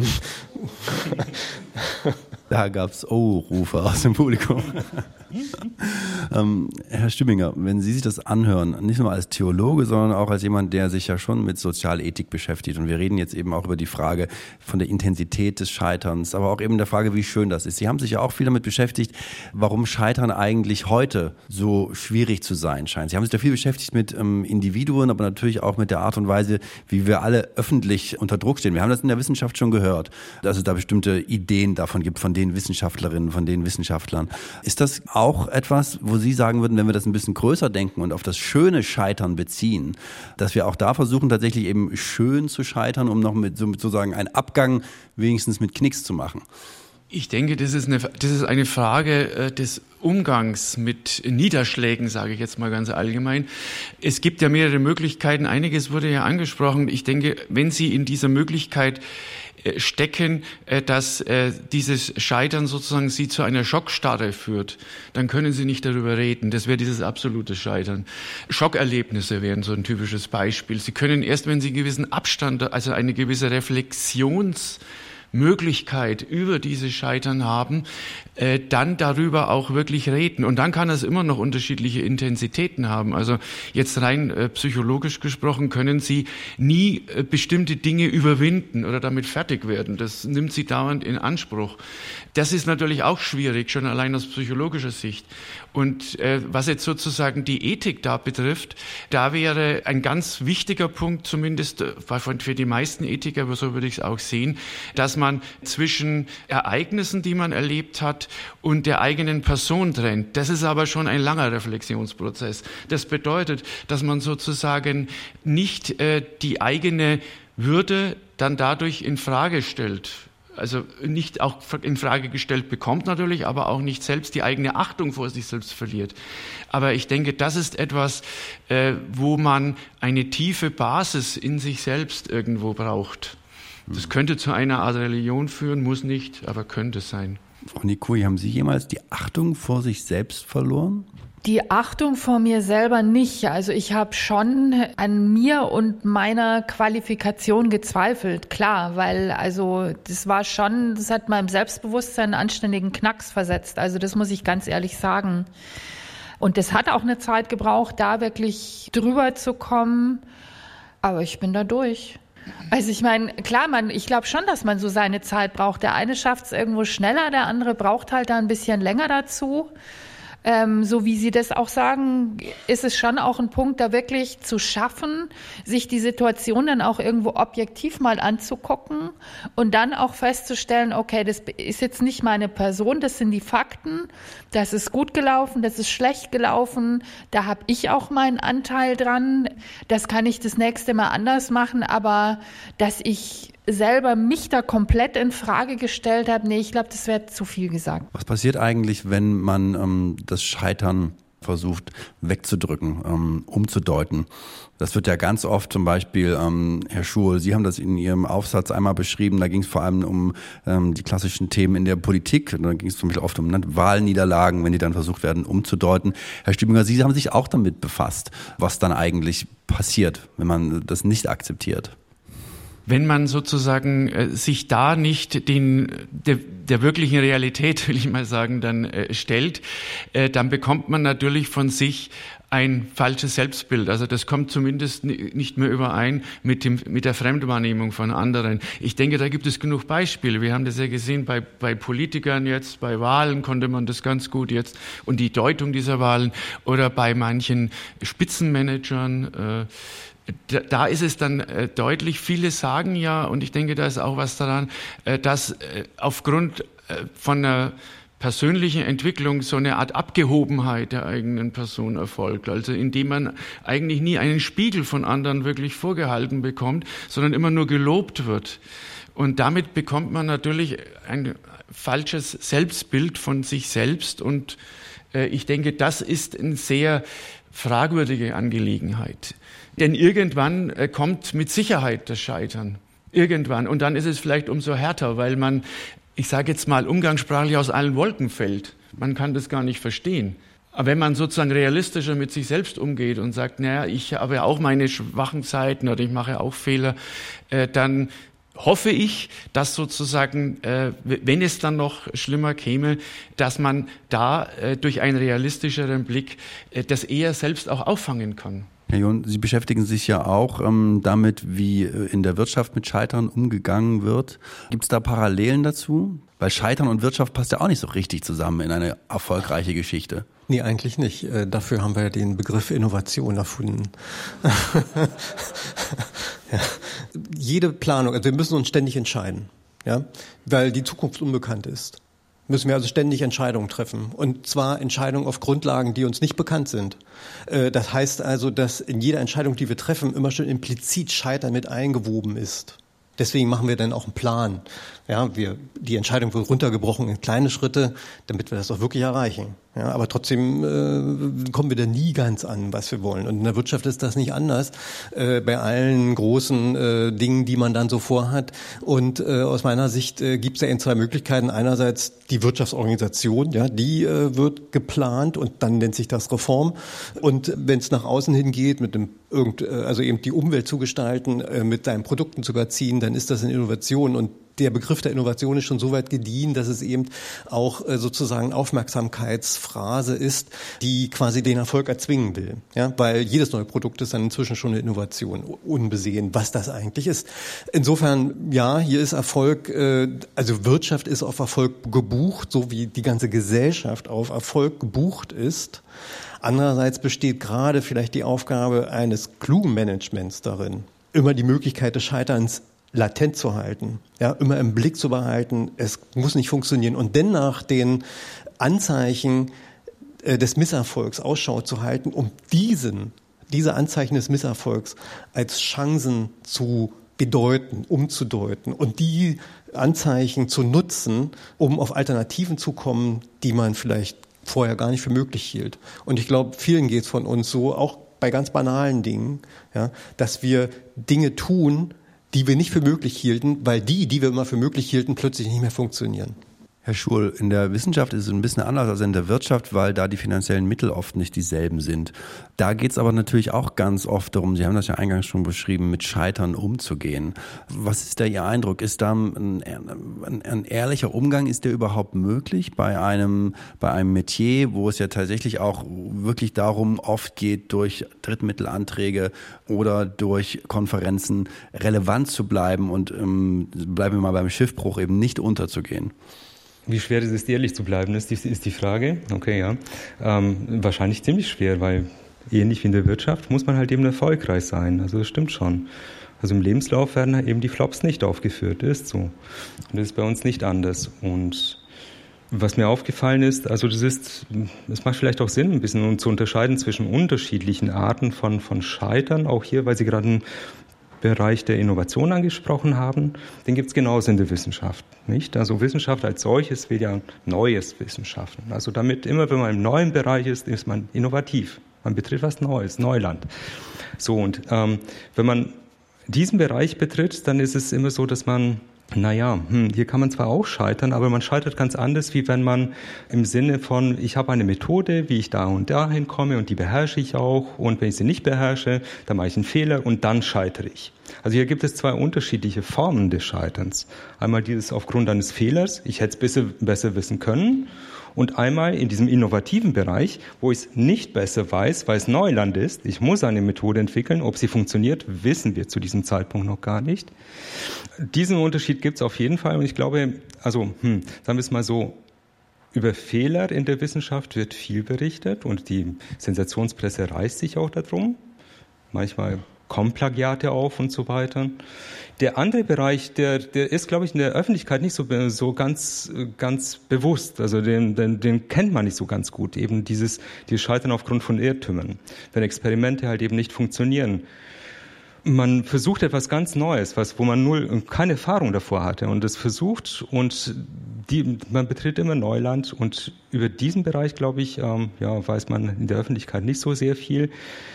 da gab's Rufe aus dem Publikum. Herr Stübinger, wenn Sie sich das anhören, nicht nur als Theologe, sondern auch als jemand, der sich ja schon mit Sozialethik beschäftigt, und wir reden jetzt eben auch über die Frage von der Intensität des Scheiterns, aber auch eben der Frage, wie schön das ist. Sie haben sich ja auch viel damit beschäftigt, warum Scheitern eigentlich heute so schwierig zu sein scheint. Sie haben sich da viel beschäftigt mit Individuen, aber natürlich auch mit der Art und Weise, wie wir alle öffentlich unter Druck stehen. Wir haben das in der Wissenschaft schon gehört, dass es da bestimmte Ideen davon gibt, von den Wissenschaftlerinnen, von den Wissenschaftlern. Ist das auch etwas, wo Sie sagen würden, wenn wir das ein bisschen größer denken und auf das schöne Scheitern beziehen, dass wir auch da versuchen, tatsächlich eben schön zu scheitern, um noch mit sozusagen einen Abgang wenigstens mit Knicks zu machen? Ich denke, das ist eine Frage des Umgangs mit Niederschlägen, sage ich jetzt mal ganz allgemein. Es gibt ja mehrere Möglichkeiten. Einiges wurde ja angesprochen. Ich denke, wenn Sie in dieser Möglichkeit stecken, dass dieses Scheitern sozusagen Sie zu einer Schockstarre führt, dann können Sie nicht darüber reden. Das wäre dieses absolute Scheitern. Schockerlebnisse wären so ein typisches Beispiel. Sie können erst, wenn Sie einen gewissen Abstand, also eine gewisse Reflexionsphase Möglichkeit über dieses Scheitern haben, dann darüber auch wirklich reden. Und dann kann es immer noch unterschiedliche Intensitäten haben. Also jetzt rein psychologisch gesprochen können Sie nie bestimmte Dinge überwinden oder damit fertig werden. Das nimmt Sie dauernd in Anspruch. Das ist natürlich auch schwierig, schon allein aus psychologischer Sicht. Und was jetzt sozusagen die Ethik da betrifft, da wäre ein ganz wichtiger Punkt, zumindest für die meisten Ethiker, aber so würde ich es auch sehen, dass man zwischen Ereignissen, die man erlebt hat, und der eigenen Person trennt. Das ist aber schon ein langer Reflexionsprozess. Das bedeutet, dass man sozusagen nicht die eigene Würde dann dadurch in Frage stellt. Also nicht auch in Frage gestellt bekommt natürlich, aber auch nicht selbst die eigene Achtung vor sich selbst verliert. Aber ich denke, das ist etwas, wo man eine tiefe Basis in sich selbst irgendwo braucht. Das könnte zu einer Art Religion führen, muss nicht, aber könnte sein. Frau Nikoi, haben Sie jemals die Achtung vor sich selbst verloren? Die Achtung vor mir selber nicht. Also ich habe schon an mir und meiner Qualifikation gezweifelt, klar, weil also das hat meinem Selbstbewusstsein einen anständigen Knacks versetzt. Also das muss ich ganz ehrlich sagen. Und das hat auch eine Zeit gebraucht, da wirklich drüber zu kommen. Aber ich bin da durch. Also ich meine, klar, ich glaube schon, dass man so seine Zeit braucht. Der eine schafft es irgendwo schneller, der andere braucht halt da ein bisschen länger dazu. So wie Sie das auch sagen, ist es schon auch ein Punkt, da wirklich zu schaffen, sich die Situation dann auch irgendwo objektiv mal anzugucken und dann auch festzustellen, okay, das ist jetzt nicht meine Person, das sind die Fakten, das ist gut gelaufen, das ist schlecht gelaufen, da habe ich auch meinen Anteil dran, das kann ich das nächste Mal anders machen, aber dass ich selber mich da komplett in Frage gestellt habe, nee, ich glaube, das wäre zu viel gesagt. Was passiert eigentlich, wenn man das Scheitern versucht wegzudrücken, umzudeuten? Das wird ja ganz oft zum Beispiel, Herr Schur, Sie haben das in Ihrem Aufsatz einmal beschrieben, da ging es vor allem um die klassischen Themen in der Politik. Da ging es zum Beispiel oft um Wahlniederlagen, wenn die dann versucht werden umzudeuten. Herr Stübinger, Sie haben sich auch damit befasst, was dann eigentlich passiert, wenn man das nicht akzeptiert. Wenn man sozusagen sich da nicht der wirklichen Realität, will ich mal sagen, dann stellt, dann bekommt man natürlich von sich ein falsches Selbstbild. Also das kommt zumindest nicht mehr überein mit der Fremdwahrnehmung von anderen. Ich denke, da gibt es genug Beispiele. Wir haben das ja gesehen bei Politikern jetzt, bei Wahlen konnte man das ganz gut jetzt und die Deutung dieser Wahlen oder bei manchen Spitzenmanagern. Da ist es dann deutlich, viele sagen ja, und ich denke, da ist auch was daran, dass aufgrund von einer persönlichen Entwicklung so eine Art Abgehobenheit der eigenen Person erfolgt. Also indem man eigentlich nie einen Spiegel von anderen wirklich vorgehalten bekommt, sondern immer nur gelobt wird. Und damit bekommt man natürlich ein falsches Selbstbild von sich selbst. Und ich denke, das ist eine sehr fragwürdige Angelegenheit. Denn irgendwann kommt mit Sicherheit das Scheitern. Irgendwann. Und dann ist es vielleicht umso härter, weil man, ich sage jetzt mal umgangssprachlich, aus allen Wolken fällt. Man kann das gar nicht verstehen. Aber wenn man sozusagen realistischer mit sich selbst umgeht und sagt, naja, ich habe ja auch meine schwachen Zeiten oder ich mache auch Fehler, dann hoffe ich, dass sozusagen, wenn es dann noch schlimmer käme, dass man da durch einen realistischeren Blick das eher selbst auch auffangen kann. Herr John, Sie beschäftigen sich ja auch damit, wie in der Wirtschaft mit Scheitern umgegangen wird. Gibt es da Parallelen dazu? Weil Scheitern und Wirtschaft passt ja auch nicht so richtig zusammen in eine erfolgreiche Geschichte. Nee, eigentlich nicht. Dafür haben wir ja den Begriff Innovation erfunden. Ja. Jede Planung, also wir müssen uns ständig entscheiden, ja, weil die Zukunft unbekannt ist. Müssen wir also ständig Entscheidungen treffen. Und zwar Entscheidungen auf Grundlagen, die uns nicht bekannt sind. Das heißt also, dass in jeder Entscheidung, die wir treffen, immer schon implizit Scheitern mit eingewoben ist. Deswegen machen wir dann auch einen Plan. Ja, die Entscheidung wird runtergebrochen in kleine Schritte, damit wir das auch wirklich erreichen. Ja, aber trotzdem kommen wir da nie ganz an, was wir wollen. Und in der Wirtschaft ist das nicht anders, bei allen großen Dingen, die man dann so vorhat. Und aus meiner Sicht gibt es ja eben zwei Möglichkeiten. Einerseits die Wirtschaftsorganisation, ja, die wird geplant und dann nennt sich das Reform. Und wenn es nach außen hin geht, also eben die Umwelt zu gestalten, mit seinen Produkten zu überziehen, dann ist das eine Innovation. Und der Begriff der Innovation ist schon so weit gediehen, dass es eben auch sozusagen Aufmerksamkeitsphrase ist, die quasi den Erfolg erzwingen will. Ja, weil jedes neue Produkt ist dann inzwischen schon eine Innovation, unbesehen, was das eigentlich ist. Insofern, ja, hier ist Erfolg, also Wirtschaft ist auf Erfolg gebucht, so wie die ganze Gesellschaft auf Erfolg gebucht ist. Andererseits besteht gerade vielleicht die Aufgabe eines klugen Managements darin, immer die Möglichkeit des Scheiterns latent zu halten, ja, immer im Blick zu behalten, es muss nicht funktionieren und dann nach den Anzeichen des Misserfolgs Ausschau zu halten, um diese Anzeichen des Misserfolgs als Chancen zu bedeuten, umzudeuten und die Anzeichen zu nutzen, um auf Alternativen zu kommen, die man vielleicht vorher gar nicht für möglich hielt. Und ich glaube, vielen geht es von uns so, auch bei ganz banalen Dingen, ja, dass wir Dinge tun, die wir nicht für möglich hielten, weil die wir immer für möglich hielten, plötzlich nicht mehr funktionieren. Herr Schul, in der Wissenschaft ist es ein bisschen anders als in der Wirtschaft, weil da die finanziellen Mittel oft nicht dieselben sind. Da geht es aber natürlich auch ganz oft darum, Sie haben das ja eingangs schon beschrieben, mit Scheitern umzugehen. Was ist da Ihr Eindruck? Ist da ein ehrlicher Umgang, ist der überhaupt möglich bei einem Metier, wo es ja tatsächlich auch wirklich darum oft geht, durch Drittmittelanträge oder durch Konferenzen relevant zu bleiben und bleiben wir mal beim Schiffbruch eben nicht unterzugehen? Wie schwer ist es, ehrlich zu bleiben, ist die Frage. Okay, ja. Wahrscheinlich ziemlich schwer, weil ähnlich wie in der Wirtschaft muss man halt eben erfolgreich sein. Also das stimmt schon. Also im Lebenslauf werden eben die Flops nicht aufgeführt, ist so. Und das ist bei uns nicht anders. Und was mir aufgefallen ist, also das macht vielleicht auch Sinn, ein bisschen zu unterscheiden zwischen unterschiedlichen Arten von Scheitern, auch hier, weil Sie gerade einen Bereich der Innovation angesprochen haben, den gibt es genauso in der Wissenschaft, nicht? Also Wissenschaft als solches will ja Neues Wissen schaffen. Also damit immer, wenn man im neuen Bereich ist man innovativ. Man betritt was Neues, Neuland. So, und wenn man diesen Bereich betritt, dann ist es immer so, dass man hier kann man zwar auch scheitern, aber man scheitert ganz anders, wie wenn man im Sinne von, ich habe eine Methode, wie ich da und dahin komme und die beherrsche ich auch und wenn ich sie nicht beherrsche, dann mache ich einen Fehler und dann scheitere ich. Also hier gibt es zwei unterschiedliche Formen des Scheiterns. Einmal dieses aufgrund eines Fehlers, ich hätte es besser wissen können, und einmal in diesem innovativen Bereich, wo ich es nicht besser weiß, weil es Neuland ist. Ich muss eine Methode entwickeln. Ob sie funktioniert, wissen wir zu diesem Zeitpunkt noch gar nicht. Diesen Unterschied gibt es auf jeden Fall. Und ich glaube, sagen wir es mal so, über Fehler in der Wissenschaft wird viel berichtet und die Sensationspresse reißt sich auch darum. Manchmal kommen Plagiate auf und so weiter. Der andere Bereich, der ist, glaube ich, in der Öffentlichkeit nicht so ganz bewusst. Also den kennt man nicht so ganz gut. Eben dieses Scheitern aufgrund von Irrtümern. Wenn Experimente halt eben nicht funktionieren. Man versucht etwas ganz Neues, wo man keine Erfahrung davor hatte und das versucht und man betritt immer Neuland und über diesen Bereich, glaube ich, weiß man in der Öffentlichkeit nicht so sehr viel.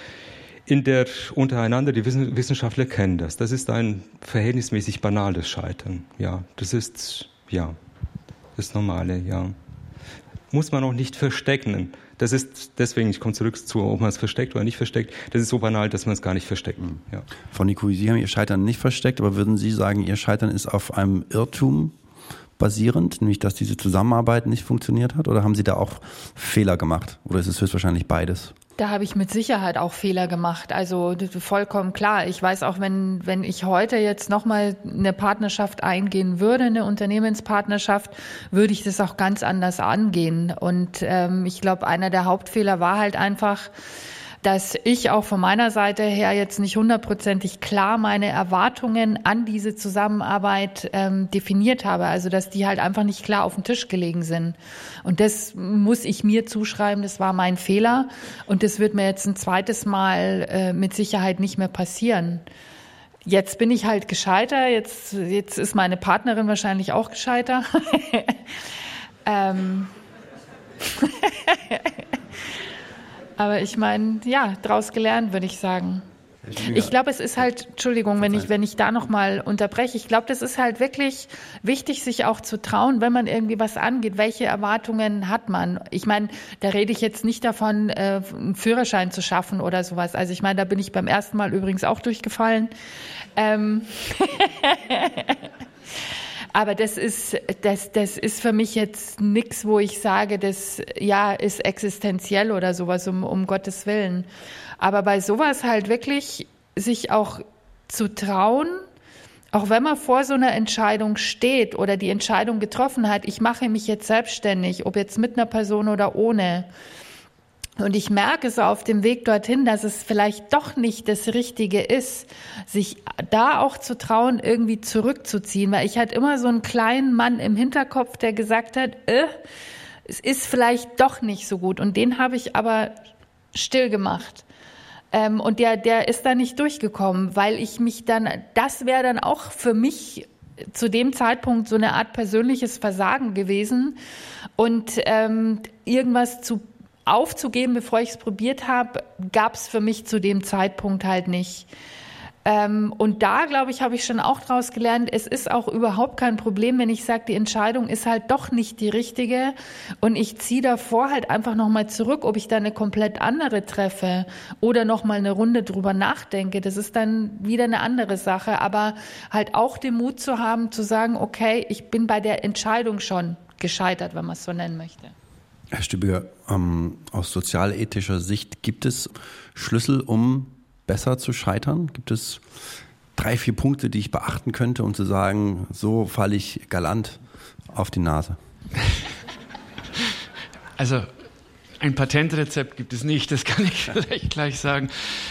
Untereinander, die Wissenschaftler kennen das. Das ist ein verhältnismäßig banales Scheitern. Ja, das ist das Normale, ja. Muss man auch nicht verstecken. Das ist deswegen, ich komme zurück zu, ob man es versteckt oder nicht versteckt. Das ist so banal, dass man es gar nicht versteckt. Ja. Frau Nicoui, Sie haben Ihr Scheitern nicht versteckt, aber würden Sie sagen, Ihr Scheitern ist auf einem Irrtum basierend, nämlich dass diese Zusammenarbeit nicht funktioniert hat? Oder haben Sie da auch Fehler gemacht? Oder ist es höchstwahrscheinlich beides? Da habe ich mit Sicherheit auch Fehler gemacht. Also vollkommen klar. Ich weiß auch, wenn ich heute jetzt nochmal eine Partnerschaft eingehen würde, eine Unternehmenspartnerschaft, würde ich das auch ganz anders angehen. Und ich glaube, einer der Hauptfehler war halt einfach, dass ich auch von meiner Seite her jetzt nicht 100% klar meine Erwartungen an diese Zusammenarbeit definiert habe. Also dass die halt einfach nicht klar auf dem Tisch gelegen sind. Und das muss ich mir zuschreiben, das war mein Fehler. Und das wird mir jetzt ein zweites Mal mit Sicherheit nicht mehr passieren. Jetzt bin ich halt gescheiter, jetzt ist meine Partnerin wahrscheinlich auch gescheiter. Aber ich meine, draus gelernt, würde ich sagen. Ich glaube, es ist halt, Entschuldigung, wenn ich da nochmal unterbreche, ich glaube, das ist halt wirklich wichtig, sich auch zu trauen, wenn man irgendwie was angeht. Welche Erwartungen hat man? Ich meine, da rede ich jetzt nicht davon, einen Führerschein zu schaffen oder sowas. Also ich meine, da bin ich beim ersten Mal übrigens auch durchgefallen. Aber das ist für mich jetzt nichts, wo ich sage, das ist existenziell oder sowas, um Gottes Willen. Aber bei sowas halt wirklich sich auch zu trauen, auch wenn man vor so einer Entscheidung steht oder die Entscheidung getroffen hat, ich mache mich jetzt selbstständig, ob jetzt mit einer Person oder ohne. Und ich merke so auf dem Weg dorthin, dass es vielleicht doch nicht das Richtige ist, sich da auch zu trauen, irgendwie zurückzuziehen. Weil ich hatte immer so einen kleinen Mann im Hinterkopf, der gesagt hat, es ist vielleicht doch nicht so gut. Und den habe ich aber still gemacht. Und der ist da nicht durchgekommen, weil ich mich dann, das wäre dann auch für mich zu dem Zeitpunkt so eine Art persönliches Versagen gewesen. Und irgendwas aufzugeben, bevor ich es probiert habe, gab es für mich zu dem Zeitpunkt halt nicht. Und da, glaube ich, habe ich schon auch draus gelernt, es ist auch überhaupt kein Problem, wenn ich sage, die Entscheidung ist halt doch nicht die richtige und ich ziehe davor halt einfach nochmal zurück, ob ich da eine komplett andere treffe oder nochmal eine Runde drüber nachdenke. Das ist dann wieder eine andere Sache, aber halt auch den Mut zu haben, zu sagen, okay, ich bin bei der Entscheidung schon gescheitert, wenn man es so nennen möchte. Herr Stübiger, aus sozialethischer Sicht gibt es Schlüssel, um besser zu scheitern? Gibt es 3, 4 Punkte, die ich beachten könnte, um zu sagen, so falle ich galant auf die Nase? Also ein Patentrezept gibt es nicht, das kann ich vielleicht gleich sagen.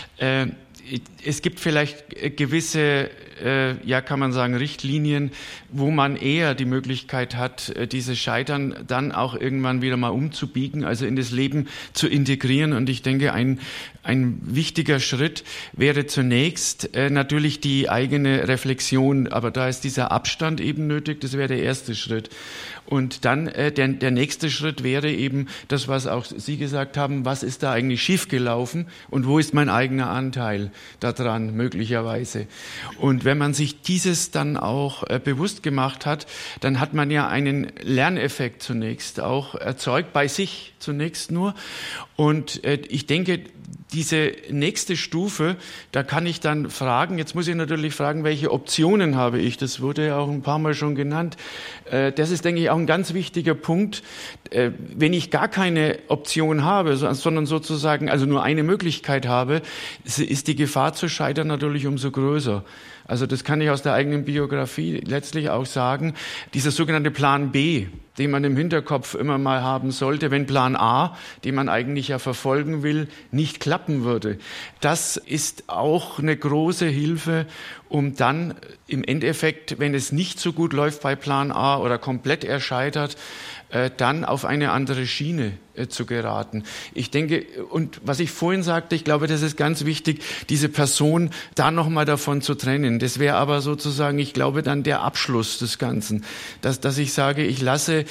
Es gibt vielleicht gewisse, kann man sagen, Richtlinien, wo man eher die Möglichkeit hat, dieses Scheitern dann auch irgendwann wieder mal umzubiegen, also in das Leben zu integrieren. Und ich denke, ein wichtiger Schritt wäre zunächst natürlich die eigene Reflexion, aber da ist dieser Abstand eben nötig, das wäre der erste Schritt. Und dann der nächste Schritt wäre eben das, was auch Sie gesagt haben, was ist da eigentlich schiefgelaufen und wo ist mein eigener Anteil daran möglicherweise. Und wenn man sich dieses dann auch bewusst gemacht hat, dann hat man ja einen Lerneffekt zunächst auch erzeugt, bei sich zunächst nur. Und ich denke, diese nächste Stufe, da kann ich dann fragen, jetzt muss ich natürlich fragen, welche Optionen habe ich? Das wurde ja auch ein paar Mal schon genannt. Das ist, denke ich, auch ein ganz wichtiger Punkt. Wenn ich gar keine Option habe, sondern sozusagen also nur eine Möglichkeit habe, ist die Gefahr zu scheitern natürlich umso größer. Also das kann ich aus der eigenen Biografie letztlich auch sagen. Dieser sogenannte Plan B, den man im Hinterkopf immer mal haben sollte, wenn Plan A, den man eigentlich ja verfolgen will, nicht klappen würde. Das ist auch eine große Hilfe, um dann im Endeffekt, wenn es nicht so gut läuft bei Plan A oder komplett erscheitert, dann auf eine andere Schiene zu geraten. Ich denke, und was ich vorhin sagte, ich glaube, das ist ganz wichtig, diese Person da nochmal davon zu trennen. Das wäre aber sozusagen, ich glaube, dann der Abschluss des Ganzen, dass ich sage, ich lasse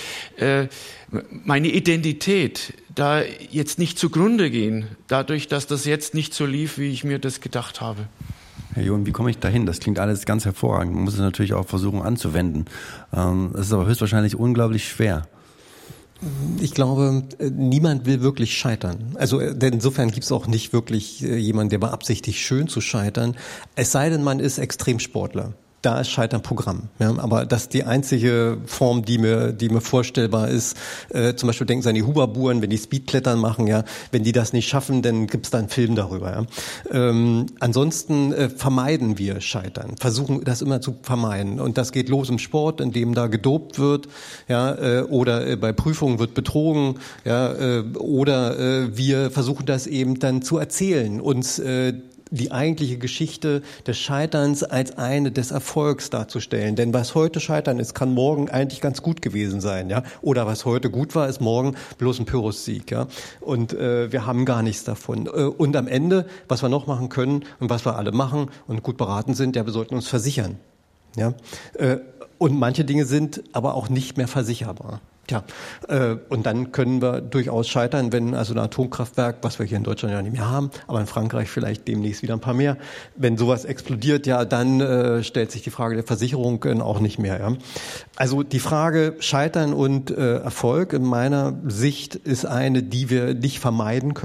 meine Identität da jetzt nicht zugrunde gehen, dadurch, dass das jetzt nicht so lief, wie ich mir das gedacht habe. Herr John, wie komme ich dahin? Das klingt alles ganz hervorragend. Man muss es natürlich auch versuchen anzuwenden. Es ist aber höchstwahrscheinlich unglaublich schwer. Ich glaube, niemand will wirklich scheitern. Also denn insofern gibt es auch nicht wirklich jemanden, der beabsichtigt, schön zu scheitern. Es sei denn, man ist Extremsportler. Da ist Scheitern Programm. Ja, aber das ist die einzige Form, die mir vorstellbar ist. Zum Beispiel denken Sie an die Huberburen, wenn die Speedklettern machen, ja, wenn die das nicht schaffen, dann gibt's da einen Film darüber. Ja. Ansonsten vermeiden wir Scheitern, versuchen das immer zu vermeiden. Und das geht los im Sport, in dem da gedopt wird, ja, oder bei Prüfungen wird betrogen, ja, oder wir versuchen das eben dann zu erzählen, uns die eigentliche Geschichte des Scheiterns als eine des Erfolgs darzustellen. Denn was heute Scheitern ist, kann morgen eigentlich ganz gut gewesen sein, ja. Oder was heute gut war, ist morgen bloß ein Pyrrhussieg, ja. Und wir haben gar nichts davon. Und am Ende, was wir noch machen können und was wir alle machen und gut beraten sind, ja, wir sollten uns versichern, ja. Und manche Dinge sind aber auch nicht mehr versicherbar. Tja, und dann können wir durchaus scheitern, wenn also ein Atomkraftwerk, was wir hier in Deutschland ja nicht mehr haben, aber in Frankreich vielleicht demnächst wieder ein paar mehr, wenn sowas explodiert, ja, dann stellt sich die Frage der Versicherung auch nicht mehr. Ja. Also die Frage Scheitern und Erfolg in meiner Sicht ist eine, die wir nicht vermeiden können.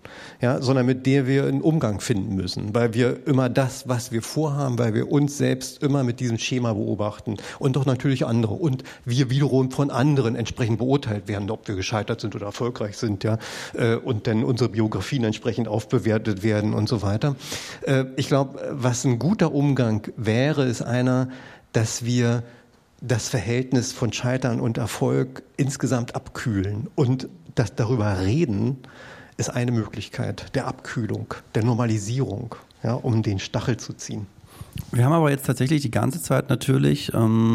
ja, sondern mit der wir einen Umgang finden müssen, weil wir immer das, was wir vorhaben, weil wir uns selbst immer mit diesem Schema beobachten und doch natürlich andere und wir wiederum von anderen entsprechend beurteilt werden, ob wir gescheitert sind oder erfolgreich sind, ja, und dann unsere Biografien entsprechend aufbewertet werden und so weiter. Ich glaube, was ein guter Umgang wäre, ist einer, dass wir das Verhältnis von Scheitern und Erfolg insgesamt abkühlen. Und das darüber reden ist eine Möglichkeit der Abkühlung, der Normalisierung, ja, um den Stachel zu ziehen. Wir haben aber jetzt tatsächlich die ganze Zeit natürlich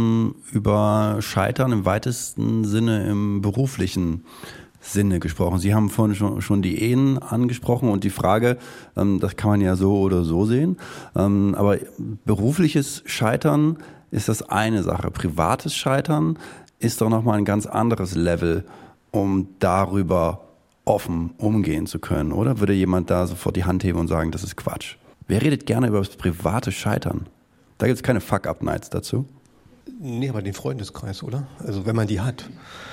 über Scheitern im weitesten Sinne im beruflichen Sinne gesprochen. Sie haben vorhin schon die Ehen angesprochen und die Frage, das kann man ja so oder so sehen, aber berufliches Scheitern ist das eine Sache. Privates Scheitern ist doch nochmal ein ganz anderes Level, um darüber offen umgehen zu können, oder? Würde jemand da sofort die Hand heben und sagen, das ist Quatsch? Wer redet gerne über das private Scheitern? Da gibt es keine Fuck-Up-Nights dazu. Nee, aber den Freundeskreis, oder? Also wenn man die hat.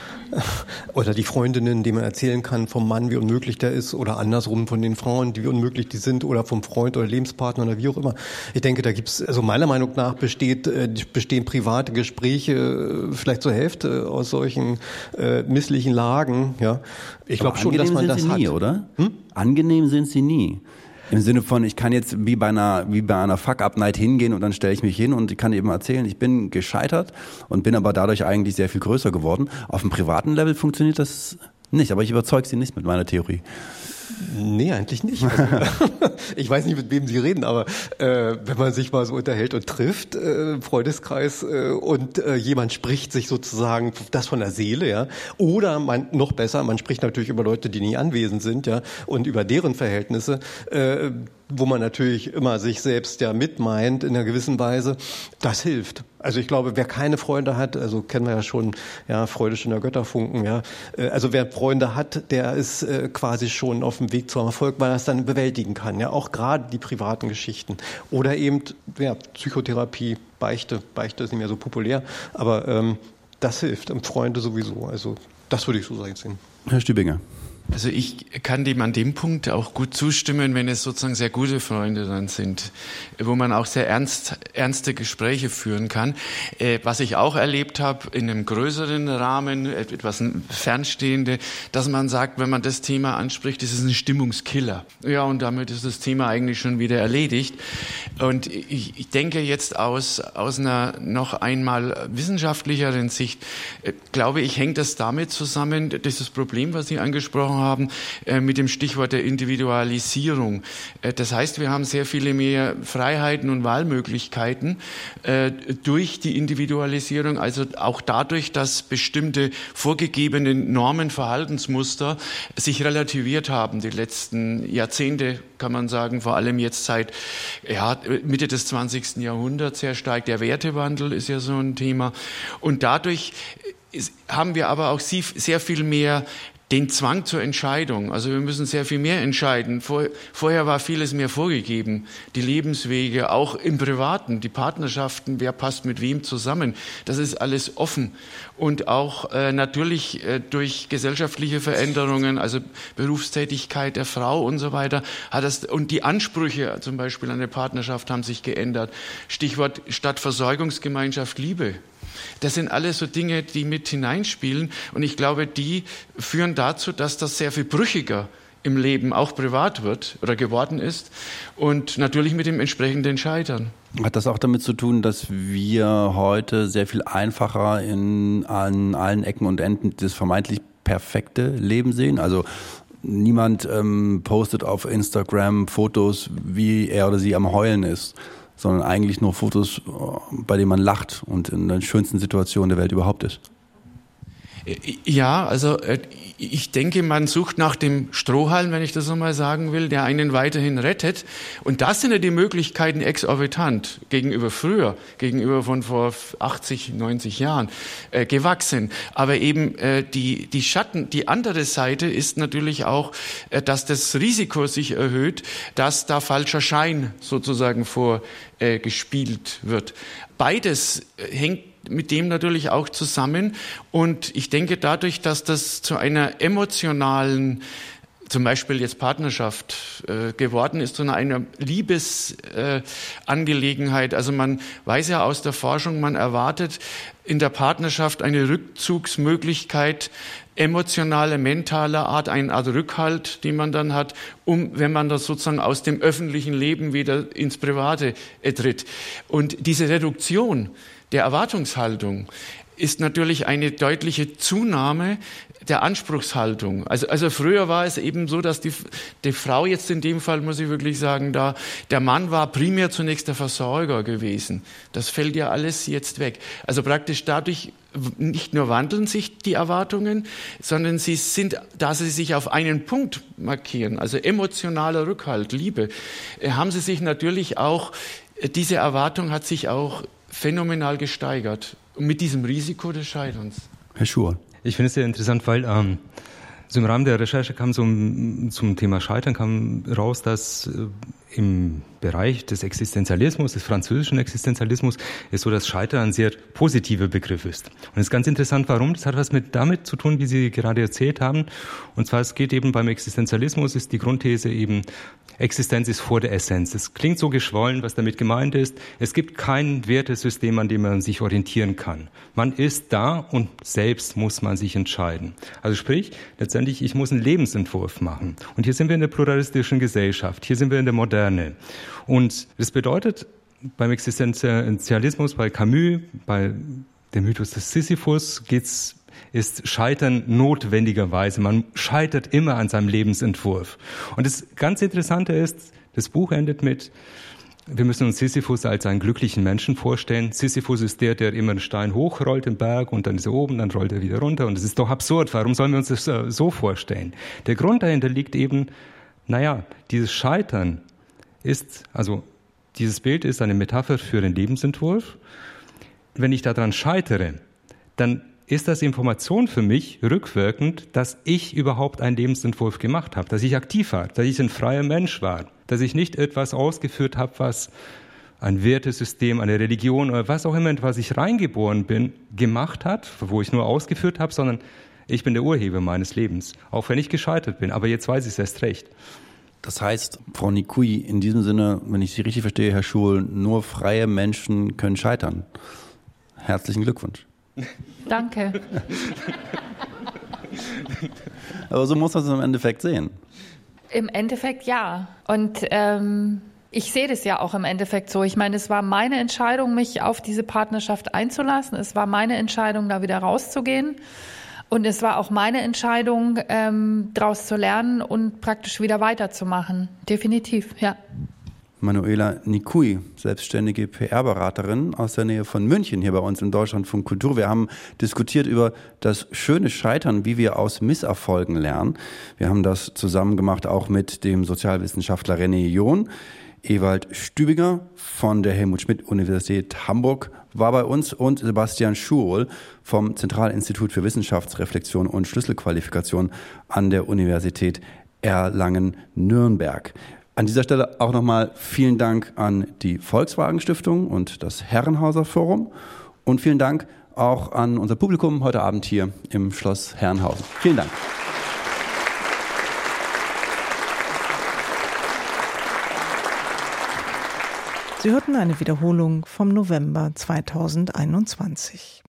Oder die Freundinnen, die man erzählen kann vom Mann, wie unmöglich der ist, oder andersrum von den Frauen, wie unmöglich die sind, oder vom Freund oder Lebenspartner oder wie auch immer. Ich denke, da gibt's, also meiner Meinung nach bestehen private Gespräche vielleicht zur Hälfte aus solchen misslichen Lagen. Ja, ich glaube schon, dass man das hat. Nie, oder? Angenehm sind sie nie. Im Sinne von, ich kann jetzt wie bei einer Fuck-Up-Night hingehen und dann stelle ich mich hin und ich kann eben erzählen, ich bin gescheitert und bin aber dadurch eigentlich sehr viel größer geworden. Auf dem privaten Level funktioniert das nicht, aber ich überzeuge Sie nicht mit meiner Theorie. Nee, eigentlich nicht. Also, ich weiß nicht, mit wem Sie reden, aber wenn man sich mal so unterhält und trifft, Freundeskreis, und jemand spricht sich sozusagen das von der Seele, ja, oder noch besser, man spricht natürlich über Leute, die nie anwesend sind, ja, und über deren Verhältnisse, wo man natürlich immer sich selbst ja mitmeint in einer gewissen Weise, das hilft. Also ich glaube, wer keine Freunde hat, also kennen wir ja schon, ja, Freude schöner Götterfunken, ja, also wer Freunde hat, der ist quasi schon auf dem Weg zum Erfolg, weil er es dann bewältigen kann, ja, auch gerade die privaten Geschichten. Oder eben, ja, Psychotherapie, Beichte ist nicht mehr so populär, aber das hilft, und Freunde sowieso, also das würde ich so sehen. Herr Stübinger. Also ich kann dem an dem Punkt auch gut zustimmen, wenn es sozusagen sehr gute Freunde dann sind, wo man auch sehr ernste Gespräche führen kann. Was ich auch erlebt habe in einem größeren Rahmen, etwas Fernstehende, dass man sagt, wenn man das Thema anspricht, das ist ein Stimmungskiller. Ja, und damit ist das Thema eigentlich schon wieder erledigt. Und ich denke jetzt aus einer noch einmal wissenschaftlicheren Sicht, glaube ich, hängt das damit zusammen, dieses Problem, was Sie angesprochen haben, mit dem Stichwort der Individualisierung. Das heißt, wir haben sehr viele mehr Freiheiten und Wahlmöglichkeiten durch die Individualisierung, also auch dadurch, dass bestimmte vorgegebene Normen, Verhaltensmuster sich relativiert haben. Die letzten Jahrzehnte, kann man sagen, vor allem jetzt seit Mitte des 20. Jahrhunderts sehr stark. Der Wertewandel ist ja so ein Thema. Und dadurch haben wir aber auch sehr viel mehr den Zwang zur Entscheidung. Also wir müssen sehr viel mehr entscheiden. Vorher war vieles mehr vorgegeben. Die Lebenswege, auch im Privaten, die Partnerschaften, wer passt mit wem zusammen. Das ist alles offen. Und auch natürlich durch gesellschaftliche Veränderungen, also Berufstätigkeit der Frau und so weiter, und die Ansprüche zum Beispiel an eine Partnerschaft haben sich geändert. Stichwort statt Versorgungsgemeinschaft Liebe. Das sind alles so Dinge, die mit hineinspielen. Und ich glaube, die führen dazu, dass das sehr viel brüchiger im Leben auch privat wird oder geworden ist. Und natürlich mit dem entsprechenden Scheitern. Hat das auch damit zu tun, dass wir heute sehr viel einfacher an allen Ecken und Enden das vermeintlich perfekte Leben sehen? Also niemand postet auf Instagram Fotos, wie er oder sie am Heulen ist, sondern eigentlich nur Fotos, bei denen man lacht und in der schönsten Situation der Welt überhaupt ist. Ja, also ich denke, man sucht nach dem Strohhalm, wenn ich das so mal sagen will, der einen weiterhin rettet. Und das sind ja die Möglichkeiten exorbitant gegenüber früher, gegenüber von vor 80, 90 Jahren gewachsen. Aber eben die Schatten, die andere Seite ist natürlich auch, dass das Risiko sich erhöht, dass da falscher Schein sozusagen vorgespielt wird. Beides hängt mit dem natürlich auch zusammen. Und ich denke dadurch, dass das zu einer emotionalen zum Beispiel jetzt Partnerschaft geworden ist, zu einer Liebesangelegenheit. Also man weiß ja aus der Forschung, man erwartet in der Partnerschaft eine Rückzugsmöglichkeit emotionaler, mentaler Art, eine Art Rückhalt, die man dann hat, wenn man das sozusagen aus dem öffentlichen Leben wieder ins Private tritt. Und diese Reduktion der Erwartungshaltung ist natürlich eine deutliche Zunahme der Anspruchshaltung. Also früher war es eben so, dass die Frau jetzt in dem Fall, muss ich wirklich sagen, der Mann war primär zunächst der Versorger gewesen. Das fällt ja alles jetzt weg. Also praktisch dadurch nicht nur wandeln sich die Erwartungen, sondern sie sind, da sie sich auf einen Punkt markieren, also emotionaler Rückhalt, Liebe, haben sie sich natürlich auch, diese Erwartung hat sich auch phänomenal gesteigert. Mit diesem Risiko des Scheiterns. Herr Schur. Ich finde es sehr interessant, weil so im Rahmen der Recherche kam zum Thema Scheitern kam raus, dass im Bereich des Existenzialismus, des französischen Existenzialismus, ist so, dass Scheitern ein sehr positiver Begriff ist. Und es ist ganz interessant, warum. Das hat was damit zu tun, wie Sie gerade erzählt haben. Und zwar, es geht eben beim Existenzialismus, ist die Grundthese eben, Existenz ist vor der Essenz. Es klingt so geschwollen, was damit gemeint ist. Es gibt kein Wertesystem, an dem man sich orientieren kann. Man ist da und selbst muss man sich entscheiden. Also sprich, letztendlich, ich muss einen Lebensentwurf machen. Und hier sind wir in der pluralistischen Gesellschaft. Hier sind wir in der Moderne. Und das bedeutet, beim Existenzialismus, bei Camus, bei dem Mythos des Sisyphus ist Scheitern notwendigerweise. Man scheitert immer an seinem Lebensentwurf. Und das ganz Interessante ist, das Buch endet mit, wir müssen uns Sisyphus als einen glücklichen Menschen vorstellen. Sisyphus ist der immer einen Stein hochrollt im Berg und dann ist er oben, dann rollt er wieder runter. Und das ist doch absurd. Warum sollen wir uns das so vorstellen? Der Grund dahinter liegt eben, dieses Scheitern dieses Bild ist eine Metapher für den Lebensentwurf. Wenn ich daran scheitere, dann ist das Information für mich rückwirkend, dass ich überhaupt einen Lebensentwurf gemacht habe, dass ich aktiv war, dass ich ein freier Mensch war, dass ich nicht etwas ausgeführt habe, was ein Wertesystem, eine Religion oder was auch immer, in was ich reingeboren bin, gemacht hat, wo ich nur ausgeführt habe, sondern ich bin der Urheber meines Lebens, auch wenn ich gescheitert bin. Aber jetzt weiß ich es erst recht. Das heißt, Frau Nikui, in diesem Sinne, wenn ich Sie richtig verstehe, Herr Schul, nur freie Menschen können scheitern. Herzlichen Glückwunsch. Danke. Aber so muss man es im Endeffekt sehen. Im Endeffekt ja. Und ich sehe das ja auch im Endeffekt so. Ich meine, es war meine Entscheidung, mich auf diese Partnerschaft einzulassen. Es war meine Entscheidung, da wieder rauszugehen. Und es war auch meine Entscheidung, daraus zu lernen und praktisch wieder weiterzumachen. Definitiv, ja. Manuela Nikui, selbstständige PR-Beraterin aus der Nähe von München, hier bei uns im Deutschlandfunk Kultur. Wir haben diskutiert über das schöne Scheitern, wie wir aus Misserfolgen lernen. Wir haben das zusammen gemacht auch mit dem Sozialwissenschaftler René John. Ewald Stübinger von der Helmut-Schmidt-Universität Hamburg war bei uns und Sebastian Schurl vom Zentralinstitut für Wissenschaftsreflexion und Schlüsselqualifikation an der Universität Erlangen-Nürnberg. An dieser Stelle auch nochmal vielen Dank an die Volkswagen Stiftung und das Herrenhauser Forum und vielen Dank auch an unser Publikum heute Abend hier im Schloss Herrenhausen. Vielen Dank. Sie hörten eine Wiederholung vom November 2021.